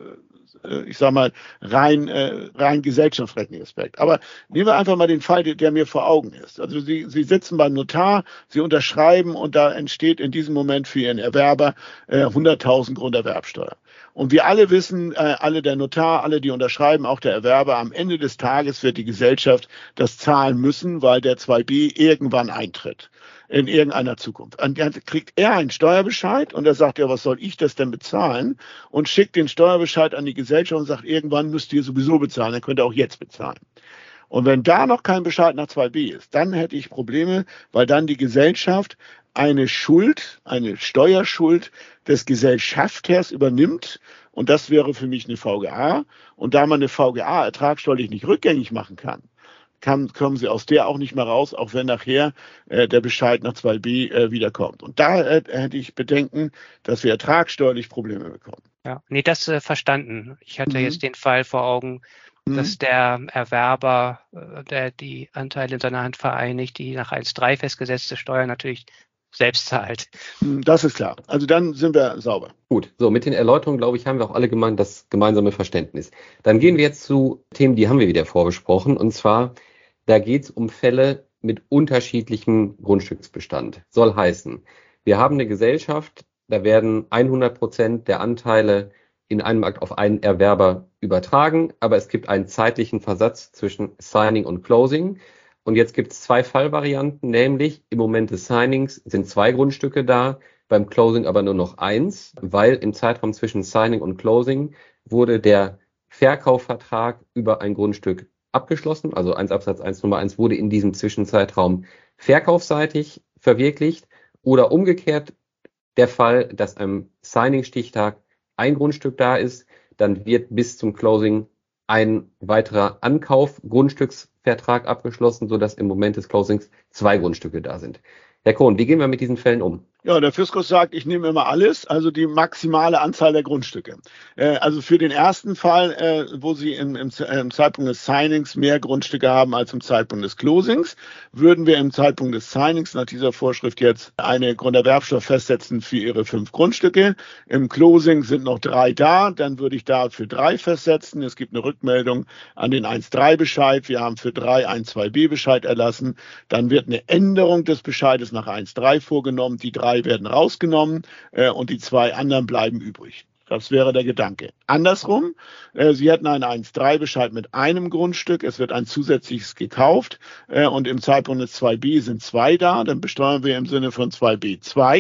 Speaker 2: ich sag mal, rein gesellschaftsrechtlichen Aspekt. Aber nehmen wir einfach mal den Fall, der mir vor Augen ist. Also Sie sitzen beim Notar, Sie unterschreiben und da entsteht in diesem Moment für Ihren Erwerber 100.000 Grunderwerbsteuer. Und wir alle wissen, alle der Notar, alle, die unterschreiben, auch der Erwerber, am Ende des Tages wird die Gesellschaft das zahlen müssen, weil der 2b irgendwann eintritt in irgendeiner Zukunft. Und dann kriegt er einen Steuerbescheid und er sagt, ja, was soll ich das denn bezahlen? Und schickt den Steuerbescheid an die Gesellschaft und sagt, irgendwann müsst ihr sowieso bezahlen, dann könnt ihr auch jetzt bezahlen. Und wenn da noch kein Bescheid nach 2b ist, dann hätte ich Probleme, weil dann die Gesellschaft eine Schuld, eine Steuerschuld des Gesellschafters übernimmt. Und das wäre für mich eine VGA. Und da man eine VGA ertragssteuerlich nicht rückgängig machen kann, kommen Sie aus der auch nicht mehr raus, auch wenn nachher der Bescheid nach 2b wiederkommt. Und da hätte ich Bedenken, dass wir ertragssteuerlich Probleme bekommen.
Speaker 3: Ja, nee, das verstanden. Ich hatte jetzt den Fall vor Augen, dass der Erwerber, der die Anteile in seiner Hand vereinigt, die nach 1.3 festgesetzte Steuer natürlich selbst zahlt.
Speaker 2: Das ist klar. Also dann sind wir sauber.
Speaker 1: Gut, so mit den Erläuterungen, glaube ich, haben wir auch alle das gemeinsame Verständnis. Dann gehen wir jetzt zu Themen, die haben wir wieder vorbesprochen. Und zwar, da geht es um Fälle mit unterschiedlichem Grundstücksbestand. Soll heißen, wir haben eine Gesellschaft, da werden 100% der Anteile in einem Akt auf einen Erwerber übertragen, aber es gibt einen zeitlichen Versatz zwischen Signing und Closing. Und jetzt gibt es zwei Fallvarianten, nämlich im Moment des Signings sind 2 Grundstücke da, beim Closing aber nur noch 1, weil im Zeitraum zwischen Signing und Closing wurde der Verkaufsvertrag über ein Grundstück abgeschlossen, also 1 Absatz 1 Nummer 1 wurde in diesem Zwischenzeitraum verkaufsseitig verwirklicht oder umgekehrt der Fall, dass am Signing-Stichtag ein Grundstück da ist, dann wird bis zum Closing ein weiterer Ankauf-Grundstücksvertrag abgeschlossen, sodass im Moment des Closings 2 Grundstücke da sind. Herr Kohn, wie gehen wir mit diesen Fällen um?
Speaker 2: Ja, der Fiskus sagt, ich nehme immer alles, also die maximale Anzahl der Grundstücke. Also für den ersten Fall, wo Sie im Zeitpunkt des Signings mehr Grundstücke haben als im Zeitpunkt des Closings, würden wir im Zeitpunkt des Signings nach dieser Vorschrift jetzt eine Grunderwerbsteuer festsetzen für Ihre 5 Grundstücke. Im Closing sind noch 3 da, dann würde ich da für 3 festsetzen. Es gibt eine Rückmeldung an den 1.3 Bescheid. Wir haben für 3 einen 2b Bescheid erlassen. Dann wird eine Änderung des Bescheides nach 1.3 vorgenommen. Die 3 werden rausgenommen und die 2 anderen bleiben übrig. Das wäre der Gedanke. Andersrum, Sie hätten einen 1.3 Bescheid mit einem Grundstück, es wird ein zusätzliches gekauft und im Zeitpunkt des 2b sind 2 da, dann besteuern wir im Sinne von 2b 2,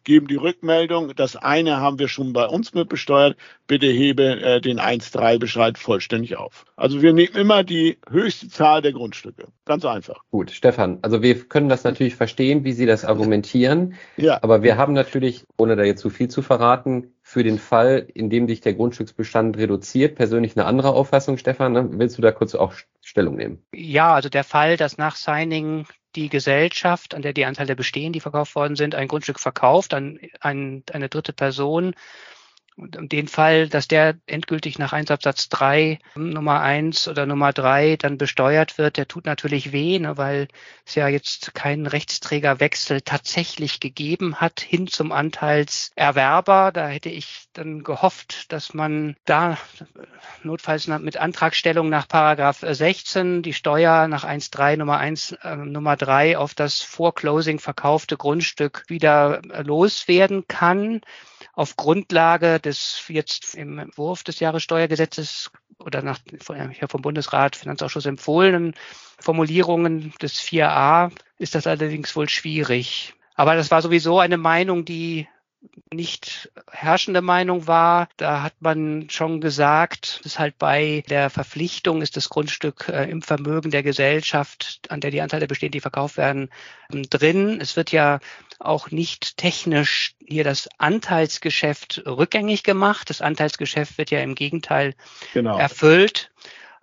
Speaker 2: geben die Rückmeldung, das eine haben wir schon bei uns mit besteuert, bitte hebe den 1,3 Bescheid vollständig auf. Also wir nehmen immer die höchste Zahl der Grundstücke. Ganz einfach.
Speaker 1: Gut, Stefan, also wir können das natürlich verstehen, wie Sie das argumentieren,
Speaker 2: Ja.
Speaker 1: aber wir haben natürlich, ohne da jetzt zu viel zu verraten, für den Fall, in dem sich der Grundstücksbestand reduziert, persönlich eine andere Auffassung. Stefan, ne? Willst du da kurz auch Stellung nehmen?
Speaker 3: Ja, also der Fall, dass nach Signing die Gesellschaft, an der die Anteile bestehen, die verkauft worden sind, ein Grundstück verkauft an eine dritte Person. Und in dem Fall, dass der endgültig nach Einsatz 3 Nummer 1 oder Nummer 3 dann besteuert wird, der tut natürlich weh, ne, weil es ja jetzt keinen Rechtsträgerwechsel tatsächlich gegeben hat hin zum Anteilserwerber. Da hätte ich dann gehofft, dass man da notfalls mit Antragstellung nach Paragraph 16 die Steuer nach 1.3 Nummer 1 Nummer 3 auf das vor Closing verkaufte Grundstück wieder loswerden kann. Auf Grundlage des jetzt im Entwurf des Jahressteuergesetzes oder nach vom Bundesrat Finanzausschuss empfohlenen Formulierungen des 4a ist das allerdings wohl schwierig. Aber das war sowieso eine Meinung, die nicht herrschende Meinung war. Da hat man schon gesagt, dass halt bei der Verpflichtung ist das Grundstück im Vermögen der Gesellschaft, an der die Anteile bestehen, die verkauft werden, drin. Es wird ja auch nicht technisch hier das Anteilsgeschäft rückgängig gemacht. Das Anteilsgeschäft wird ja im Gegenteil erfüllt.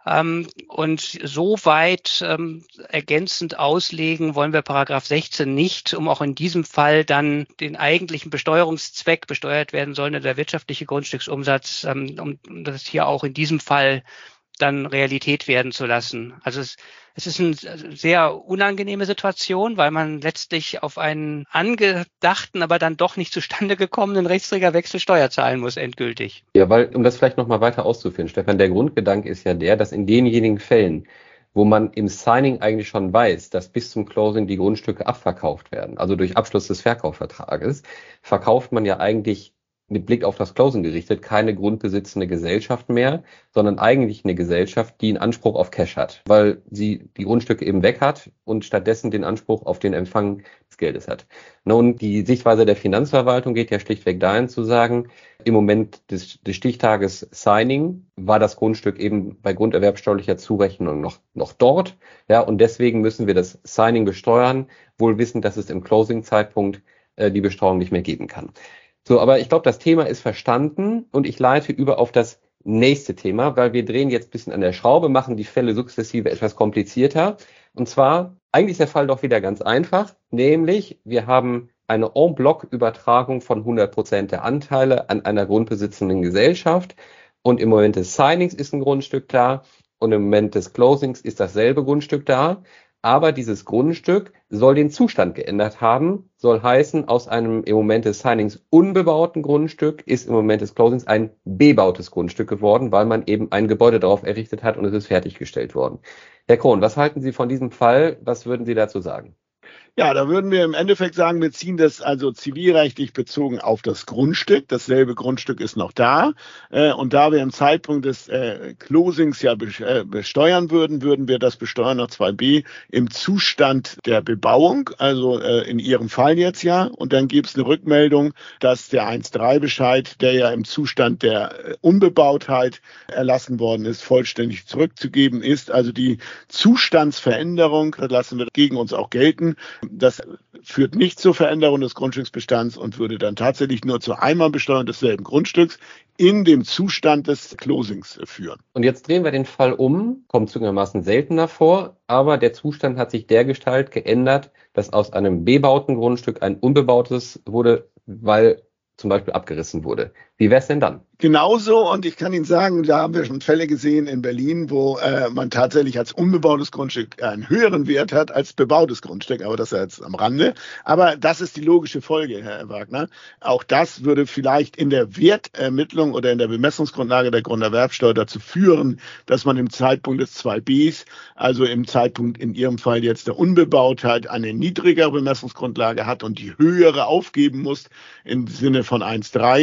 Speaker 3: Und soweit ergänzend auslegen wollen wir Paragraph 16 nicht, um auch in diesem Fall dann den eigentlichen Besteuerungszweck besteuert werden soll, der wirtschaftliche Grundstücksumsatz, um das hier auch in diesem Fall dann Realität werden zu lassen. Also es ist eine sehr unangenehme Situation, weil man letztlich auf einen angedachten, aber dann doch nicht zustande gekommenen Rechtsträgerwechsel Steuer zahlen muss, endgültig.
Speaker 1: Ja, weil, um das vielleicht nochmal weiter auszuführen, Stefan, der Grundgedanke ist ja der, dass in denjenigen Fällen, wo man im Signing eigentlich schon weiß, dass bis zum Closing die Grundstücke abverkauft werden, also durch Abschluss des Verkaufsvertrages, verkauft man ja eigentlich mit Blick auf das Closing gerichtet keine grundbesitzende Gesellschaft mehr, sondern eigentlich eine Gesellschaft, die einen Anspruch auf Cash hat, weil sie die Grundstücke eben weg hat und stattdessen den Anspruch auf den Empfang des Geldes hat. Nun, die Sichtweise der Finanzverwaltung geht ja schlichtweg dahin zu sagen, im Moment des Stichtages Signing war das Grundstück eben bei grunderwerbsteuerlicher Zurechnung noch dort, ja, und deswegen müssen wir das Signing besteuern, wohl wissend, dass es im Closing-Zeitpunkt die Besteuerung nicht mehr geben kann. So, aber ich glaube, das Thema ist verstanden und ich leite über auf das nächste Thema, weil wir drehen jetzt ein bisschen an der Schraube, machen die Fälle sukzessive etwas komplizierter. Und zwar, eigentlich ist der Fall doch wieder ganz einfach, nämlich wir haben eine En-Bloc-Übertragung von 100% der Anteile an einer grundbesitzenden Gesellschaft und im Moment des Signings ist ein Grundstück da und im Moment des Closings ist dasselbe Grundstück da. Aber dieses Grundstück soll den Zustand geändert haben, soll heißen, aus einem im Moment des Signings unbebauten Grundstück ist im Moment des Closings ein bebautes Grundstück geworden, weil man eben ein Gebäude darauf errichtet hat und es ist fertiggestellt worden. Herr Krohn, was halten Sie von diesem Fall? Was würden Sie dazu sagen?
Speaker 2: Ja, da würden wir im Endeffekt sagen, wir ziehen das also zivilrechtlich bezogen auf das Grundstück. Dasselbe Grundstück ist noch da. Und da wir im Zeitpunkt des Closings ja besteuern würden wir das besteuern nach 2b im Zustand der Bebauung, also in Ihrem Fall jetzt ja. Und dann gibt es eine Rückmeldung, dass der 1.3 Bescheid, der ja im Zustand der Unbebautheit erlassen worden ist, vollständig zurückzugeben ist. Also die Zustandsveränderung, das lassen wir gegen uns auch gelten. Das führt nicht zur Veränderung des Grundstücksbestands und würde dann tatsächlich nur zur Einmalbesteuerung desselben Grundstücks in dem Zustand des Closings führen.
Speaker 1: Und jetzt drehen wir den Fall um, kommt zugegebenermaßen seltener vor, aber der Zustand hat sich dergestalt geändert, dass aus einem bebauten Grundstück ein unbebautes wurde, weil zum Beispiel abgerissen wurde. Wie wäre es denn dann?
Speaker 2: Genauso, und ich kann Ihnen sagen, da haben wir schon Fälle gesehen in Berlin, wo man tatsächlich als unbebautes Grundstück einen höheren Wert hat als bebautes Grundstück, aber das ist ja jetzt am Rande. Aber das ist die logische Folge, Herr Wagner. Auch das würde vielleicht in der Wertermittlung oder in der Bemessungsgrundlage der Grunderwerbsteuer dazu führen, dass man im Zeitpunkt des 2bs, also im Zeitpunkt in Ihrem Fall jetzt der Unbebautheit, eine niedrigere Bemessungsgrundlage hat und die höhere aufgeben muss im Sinne von 1.3.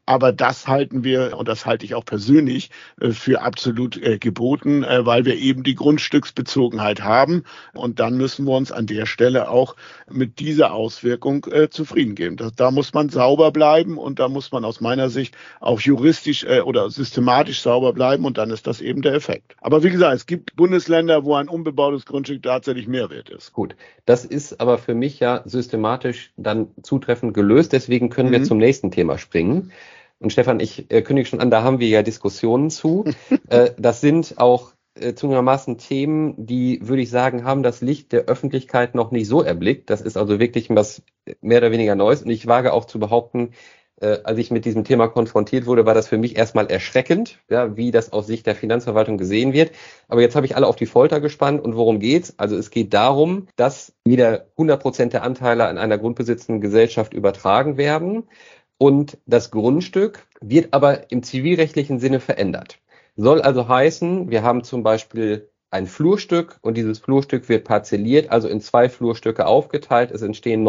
Speaker 2: Aber das halten wir, und das halte ich auch persönlich, für absolut geboten, weil wir eben die Grundstücksbezogenheit haben. Und dann müssen wir uns an der Stelle auch mit dieser Auswirkung zufrieden geben. Da muss man sauber bleiben und da muss man aus meiner Sicht auch juristisch oder systematisch sauber bleiben und dann ist das eben der Effekt. Aber wie gesagt, es gibt Bundesländer, wo ein unbebautes Grundstück tatsächlich mehr wert ist.
Speaker 1: Gut, das ist aber für mich ja systematisch dann zutreffend gelöst. Deswegen können wir zum nächsten Thema springen. Und Stefan, ich kündige schon an, da haben wir ja Diskussionen zu. Das sind auch zugegebenermaßen Themen, die, würde ich sagen, haben das Licht der Öffentlichkeit noch nicht so erblickt. Das ist also wirklich was mehr oder weniger Neues. Und ich wage auch zu behaupten, als ich mit diesem Thema konfrontiert wurde, war das für mich erstmal erschreckend, ja, wie das aus Sicht der Finanzverwaltung gesehen wird. Aber jetzt habe ich alle auf die Folter gespannt. Und worum geht's? Also es geht darum, dass wieder 100% der Anteile an einer grundbesitzenden Gesellschaft übertragen werden. Und das Grundstück wird aber im zivilrechtlichen Sinne verändert. Soll also heißen, wir haben zum Beispiel ein Flurstück und dieses Flurstück wird parzelliert, also in 2 Flurstücke aufgeteilt. Es entstehen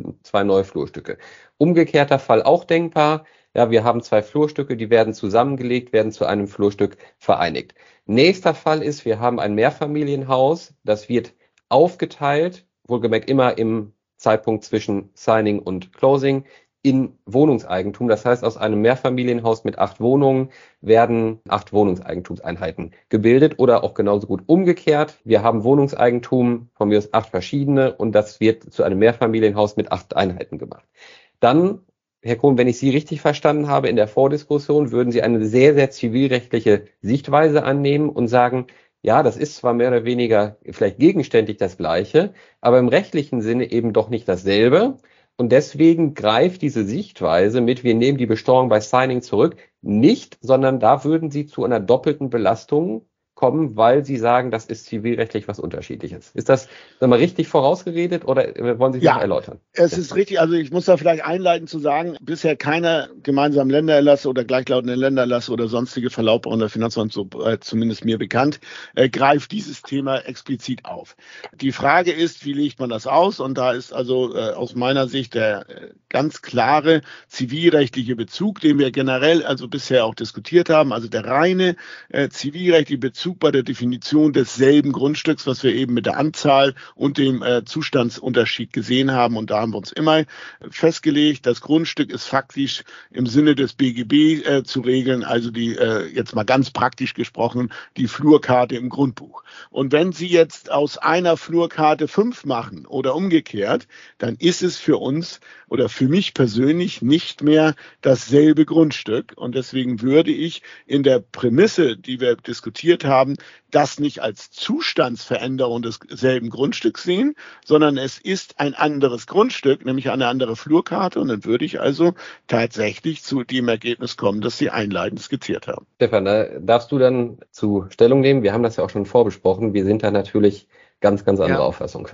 Speaker 1: 2 neue Flurstücke. Umgekehrter Fall auch denkbar. Ja, wir haben 2 Flurstücke, die werden zusammengelegt, werden zu einem Flurstück vereinigt. Nächster Fall ist, wir haben ein Mehrfamilienhaus, das wird aufgeteilt, wohlgemerkt immer im Zeitpunkt zwischen Signing und Closing, in Wohnungseigentum. Das heißt, aus einem Mehrfamilienhaus mit 8 Wohnungen werden 8 Wohnungseigentumseinheiten gebildet oder auch genauso gut umgekehrt. Wir haben Wohnungseigentum, von mir aus 8 verschiedene und das wird zu einem Mehrfamilienhaus mit 8 Einheiten gemacht. Dann, Herr Kohn, wenn ich Sie richtig verstanden habe, in der Vordiskussion würden Sie eine sehr, sehr zivilrechtliche Sichtweise annehmen und sagen, ja, das ist zwar mehr oder weniger vielleicht gegenständlich das Gleiche, aber im rechtlichen Sinne eben doch nicht dasselbe. Und deswegen greift diese Sichtweise mit, wir nehmen die Besteuerung bei Signing zurück, nicht, sondern da würden Sie zu einer doppelten Belastung kommen, weil Sie sagen, das ist zivilrechtlich was Unterschiedliches. Ist das richtig vorausgeredet oder wollen Sie sich noch erläutern?
Speaker 2: Es ist richtig, also ich muss da vielleicht einleitend zu sagen, bisher keiner gemeinsamen Ländererlasse oder gleichlautende Ländererlasse oder sonstige Verlautbarung der Finanzverwaltung, so zumindest mir bekannt, greift dieses Thema explizit auf. Die Frage ist, wie legt man das aus? Und da ist also aus meiner Sicht der ganz klare zivilrechtliche Bezug, den wir generell also bisher auch diskutiert haben, also der reine zivilrechtliche Bezug bei der Definition desselben Grundstücks, was wir eben mit der Anzahl und dem Zustandsunterschied gesehen haben. Und da haben wir uns immer festgelegt, das Grundstück ist faktisch im Sinne des BGB zu regeln, also die, jetzt mal ganz praktisch gesprochen, die Flurkarte im Grundbuch. Und wenn Sie jetzt aus einer Flurkarte 5 machen oder umgekehrt, dann ist es für uns oder für mich persönlich nicht mehr dasselbe Grundstück. Und deswegen würde ich in der Prämisse, die wir diskutiert haben, das nicht als Zustandsveränderung desselben Grundstücks sehen, sondern es ist ein anderes Grundstück, nämlich eine andere Flurkarte. Und dann würde ich also tatsächlich zu dem Ergebnis kommen, das Sie einleitend skizziert haben.
Speaker 1: Stefan, da darfst du dann zu Stellung nehmen. Wir haben das ja auch schon vorbesprochen. Wir sind da natürlich ganz anderer Auffassung.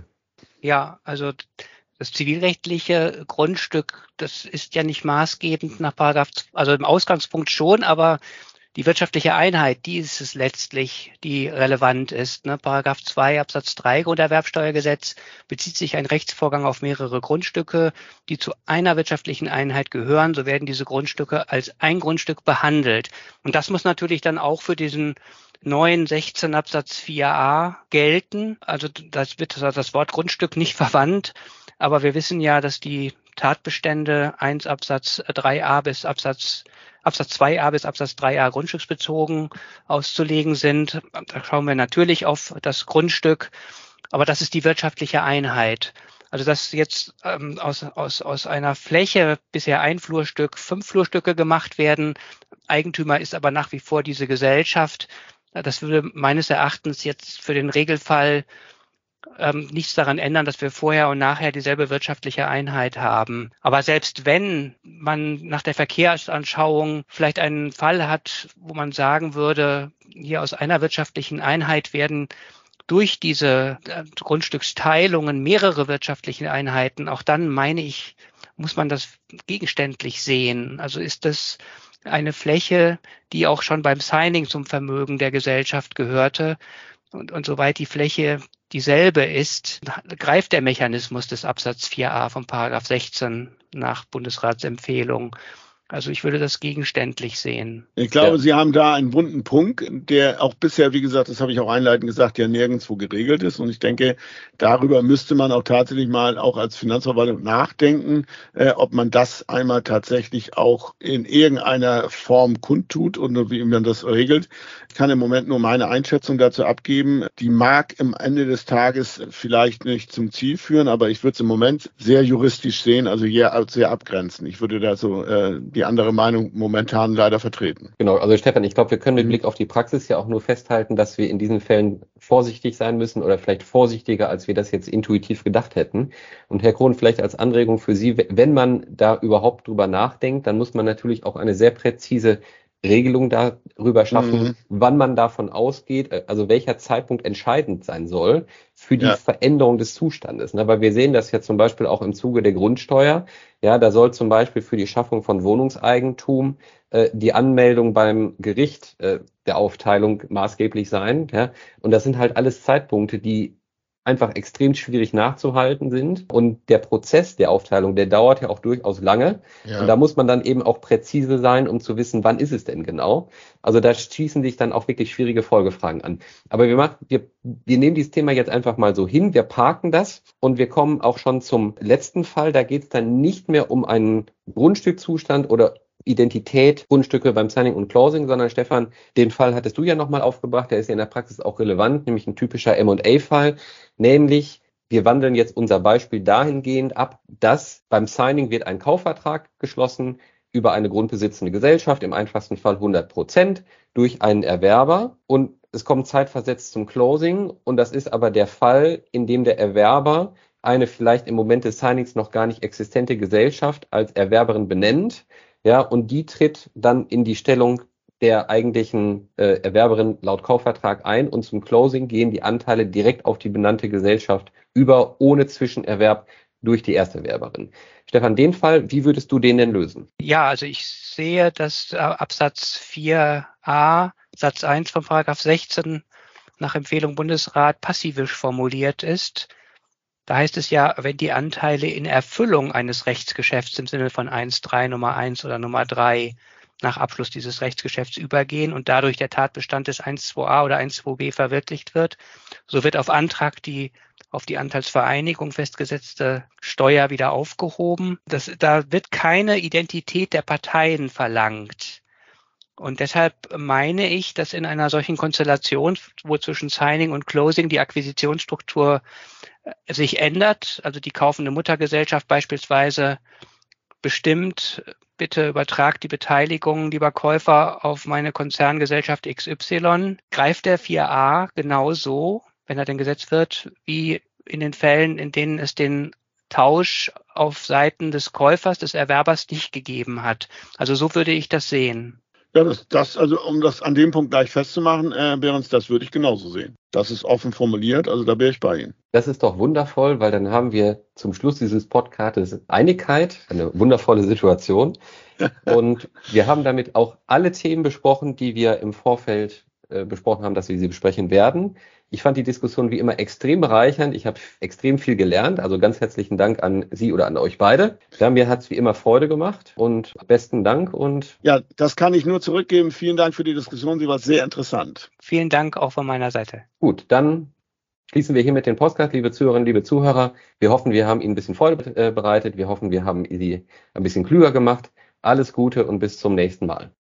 Speaker 3: Ja, also das zivilrechtliche Grundstück, das ist ja nicht maßgebend nach Paragraph, also im Ausgangspunkt schon, aber die wirtschaftliche Einheit, die ist es letztlich, die relevant ist. Paragraph 2 Absatz 3 Grunderwerbsteuergesetz bezieht sich ein Rechtsvorgang auf mehrere Grundstücke, die zu einer wirtschaftlichen Einheit gehören. So werden diese Grundstücke als ein Grundstück behandelt. Und das muss natürlich dann auch für diesen neuen 16 Absatz 4a gelten. Also das wird das Wort Grundstück nicht verwandt. Aber wir wissen ja, dass die Tatbestände 1 Absatz 3a bis Absatz 2a bis Absatz 3a grundstücksbezogen auszulegen sind. Da schauen wir natürlich auf das Grundstück, aber das ist die wirtschaftliche Einheit. Also dass jetzt aus einer Fläche bisher ein Flurstück 5 Flurstücke gemacht werden. Eigentümer ist aber nach wie vor diese Gesellschaft. Das würde meines Erachtens jetzt für den Regelfall nichts daran ändern, dass wir vorher und nachher dieselbe wirtschaftliche Einheit haben. Aber selbst wenn man nach der Verkehrsanschauung vielleicht einen Fall hat, wo man sagen würde, hier aus einer wirtschaftlichen Einheit werden durch diese Grundstücksteilungen mehrere wirtschaftliche Einheiten, auch dann meine ich, muss man das gegenständlich sehen. Also ist das eine Fläche, die auch schon beim Signing zum Vermögen der Gesellschaft gehörte. Und soweit die Fläche dieselbe ist, greift der Mechanismus des Absatz 4a vom Paragraph 16 nach Bundesratsempfehlung. Also ich würde das gegenständlich sehen.
Speaker 2: Ich glaube, Sie haben da einen wunden Punkt, der auch bisher, wie gesagt, das habe ich auch einleitend gesagt, ja nirgendwo geregelt ist. Und ich denke, darüber müsste man auch tatsächlich mal auch als Finanzverwaltung nachdenken, ob man das einmal tatsächlich auch in irgendeiner Form kundtut und wie man das regelt. Ich kann im Moment nur meine Einschätzung dazu abgeben. Die mag am Ende des Tages vielleicht nicht zum Ziel führen, aber ich würde es im Moment sehr juristisch sehen, also sehr abgrenzen. Ich würde da so die andere Meinung momentan leider vertreten.
Speaker 1: Genau, also Stefan, ich glaube, wir können mit Blick auf die Praxis ja auch nur festhalten, dass wir in diesen Fällen vorsichtig sein müssen oder vielleicht vorsichtiger, als wir das jetzt intuitiv gedacht hätten. Und Herr Krohn, vielleicht als Anregung für Sie, wenn man da überhaupt drüber nachdenkt, dann muss man natürlich auch eine sehr präzise Regelung darüber schaffen, wann man davon ausgeht, also welcher Zeitpunkt entscheidend sein soll für die Veränderung des Zustandes. Ne? Weil wir sehen das ja zum Beispiel auch im Zuge der Grundsteuer. Ja, da soll zum Beispiel für die Schaffung von Wohnungseigentum die Anmeldung beim Gericht der Aufteilung maßgeblich sein. Ja? Und das sind halt alles Zeitpunkte, die einfach extrem schwierig nachzuhalten sind. Und der Prozess der Aufteilung, der dauert ja auch durchaus lange. Ja. Und da muss man dann eben auch präzise sein, um zu wissen, wann ist es denn genau. Also da schießen sich dann auch wirklich schwierige Folgefragen an. Aber wir nehmen dieses Thema jetzt einfach mal so hin, wir parken das und wir kommen auch schon zum letzten Fall. Da geht es dann nicht mehr um einen Grundstückzustand oder Identität, Grundstücke beim Signing und Closing, sondern Stefan, den Fall hattest du ja nochmal aufgebracht, der ist ja in der Praxis auch relevant, nämlich ein typischer M&A-Fall, nämlich wir wandeln jetzt unser Beispiel dahingehend ab, dass beim Signing wird ein Kaufvertrag geschlossen über eine grundbesitzende Gesellschaft, im einfachsten Fall 100% durch einen Erwerber und es kommt zeitversetzt zum Closing und das ist aber der Fall, in dem der Erwerber eine vielleicht im Moment des Signings noch gar nicht existente Gesellschaft als Erwerberin benennt. Ja, und die tritt dann in die Stellung der eigentlichen Erwerberin laut Kaufvertrag ein und zum Closing gehen die Anteile direkt auf die benannte Gesellschaft über, ohne Zwischenerwerb durch die Ersterwerberin. Stefan, den Fall, wie würdest du den denn lösen?
Speaker 3: Ja, also ich sehe, dass Absatz 4a Satz 1 von Paragraph 16 nach Empfehlung Bundesrat passivisch formuliert ist. Da heißt es ja, wenn die Anteile in Erfüllung eines Rechtsgeschäfts im Sinne von 1.3 Nummer 1 oder Nummer 3 nach Abschluss dieses Rechtsgeschäfts übergehen und dadurch der Tatbestand des 1.2a oder 1.2b verwirklicht wird, so wird auf Antrag die auf die Anteilsvereinigung festgesetzte Steuer wieder aufgehoben. Da wird keine Identität der Parteien verlangt. Und deshalb meine ich, dass in einer solchen Konstellation, wo zwischen Signing und Closing die Akquisitionsstruktur sich ändert, also die kaufende Muttergesellschaft beispielsweise bestimmt, bitte übertragt die Beteiligung, lieber Käufer, auf meine Konzerngesellschaft XY, greift der 4a genauso, wenn er denn gesetzt wird, wie in den Fällen, in denen es den Tausch auf Seiten des Käufers, des Erwerbers nicht gegeben hat. Also so würde ich das sehen.
Speaker 2: Ja, also um das an dem Punkt gleich festzumachen, Behrens, das würde ich genauso sehen. Das ist offen formuliert, also da bin ich bei Ihnen.
Speaker 1: Das ist doch wundervoll, weil dann haben wir zum Schluss dieses Podcasts Einigkeit, eine wundervolle Situation. Und wir haben damit auch alle Themen besprochen, die wir im Vorfeld besprochen haben, dass wir sie besprechen werden. Ich fand die Diskussion wie immer extrem bereichernd. Ich habe extrem viel gelernt. Also ganz herzlichen Dank an Sie oder an euch beide. Ja, mir hat es wie immer Freude gemacht und besten Dank. Und
Speaker 2: ja, das kann ich nur zurückgeben. Vielen Dank für die Diskussion. Sie war sehr interessant.
Speaker 3: Vielen Dank auch von meiner Seite.
Speaker 1: Gut, dann schließen wir hiermit den Podcast, liebe Zuhörerinnen, liebe Zuhörer. Wir hoffen, wir haben Ihnen ein bisschen Freude bereitet. Wir hoffen, wir haben Sie ein bisschen klüger gemacht. Alles Gute und bis zum nächsten Mal.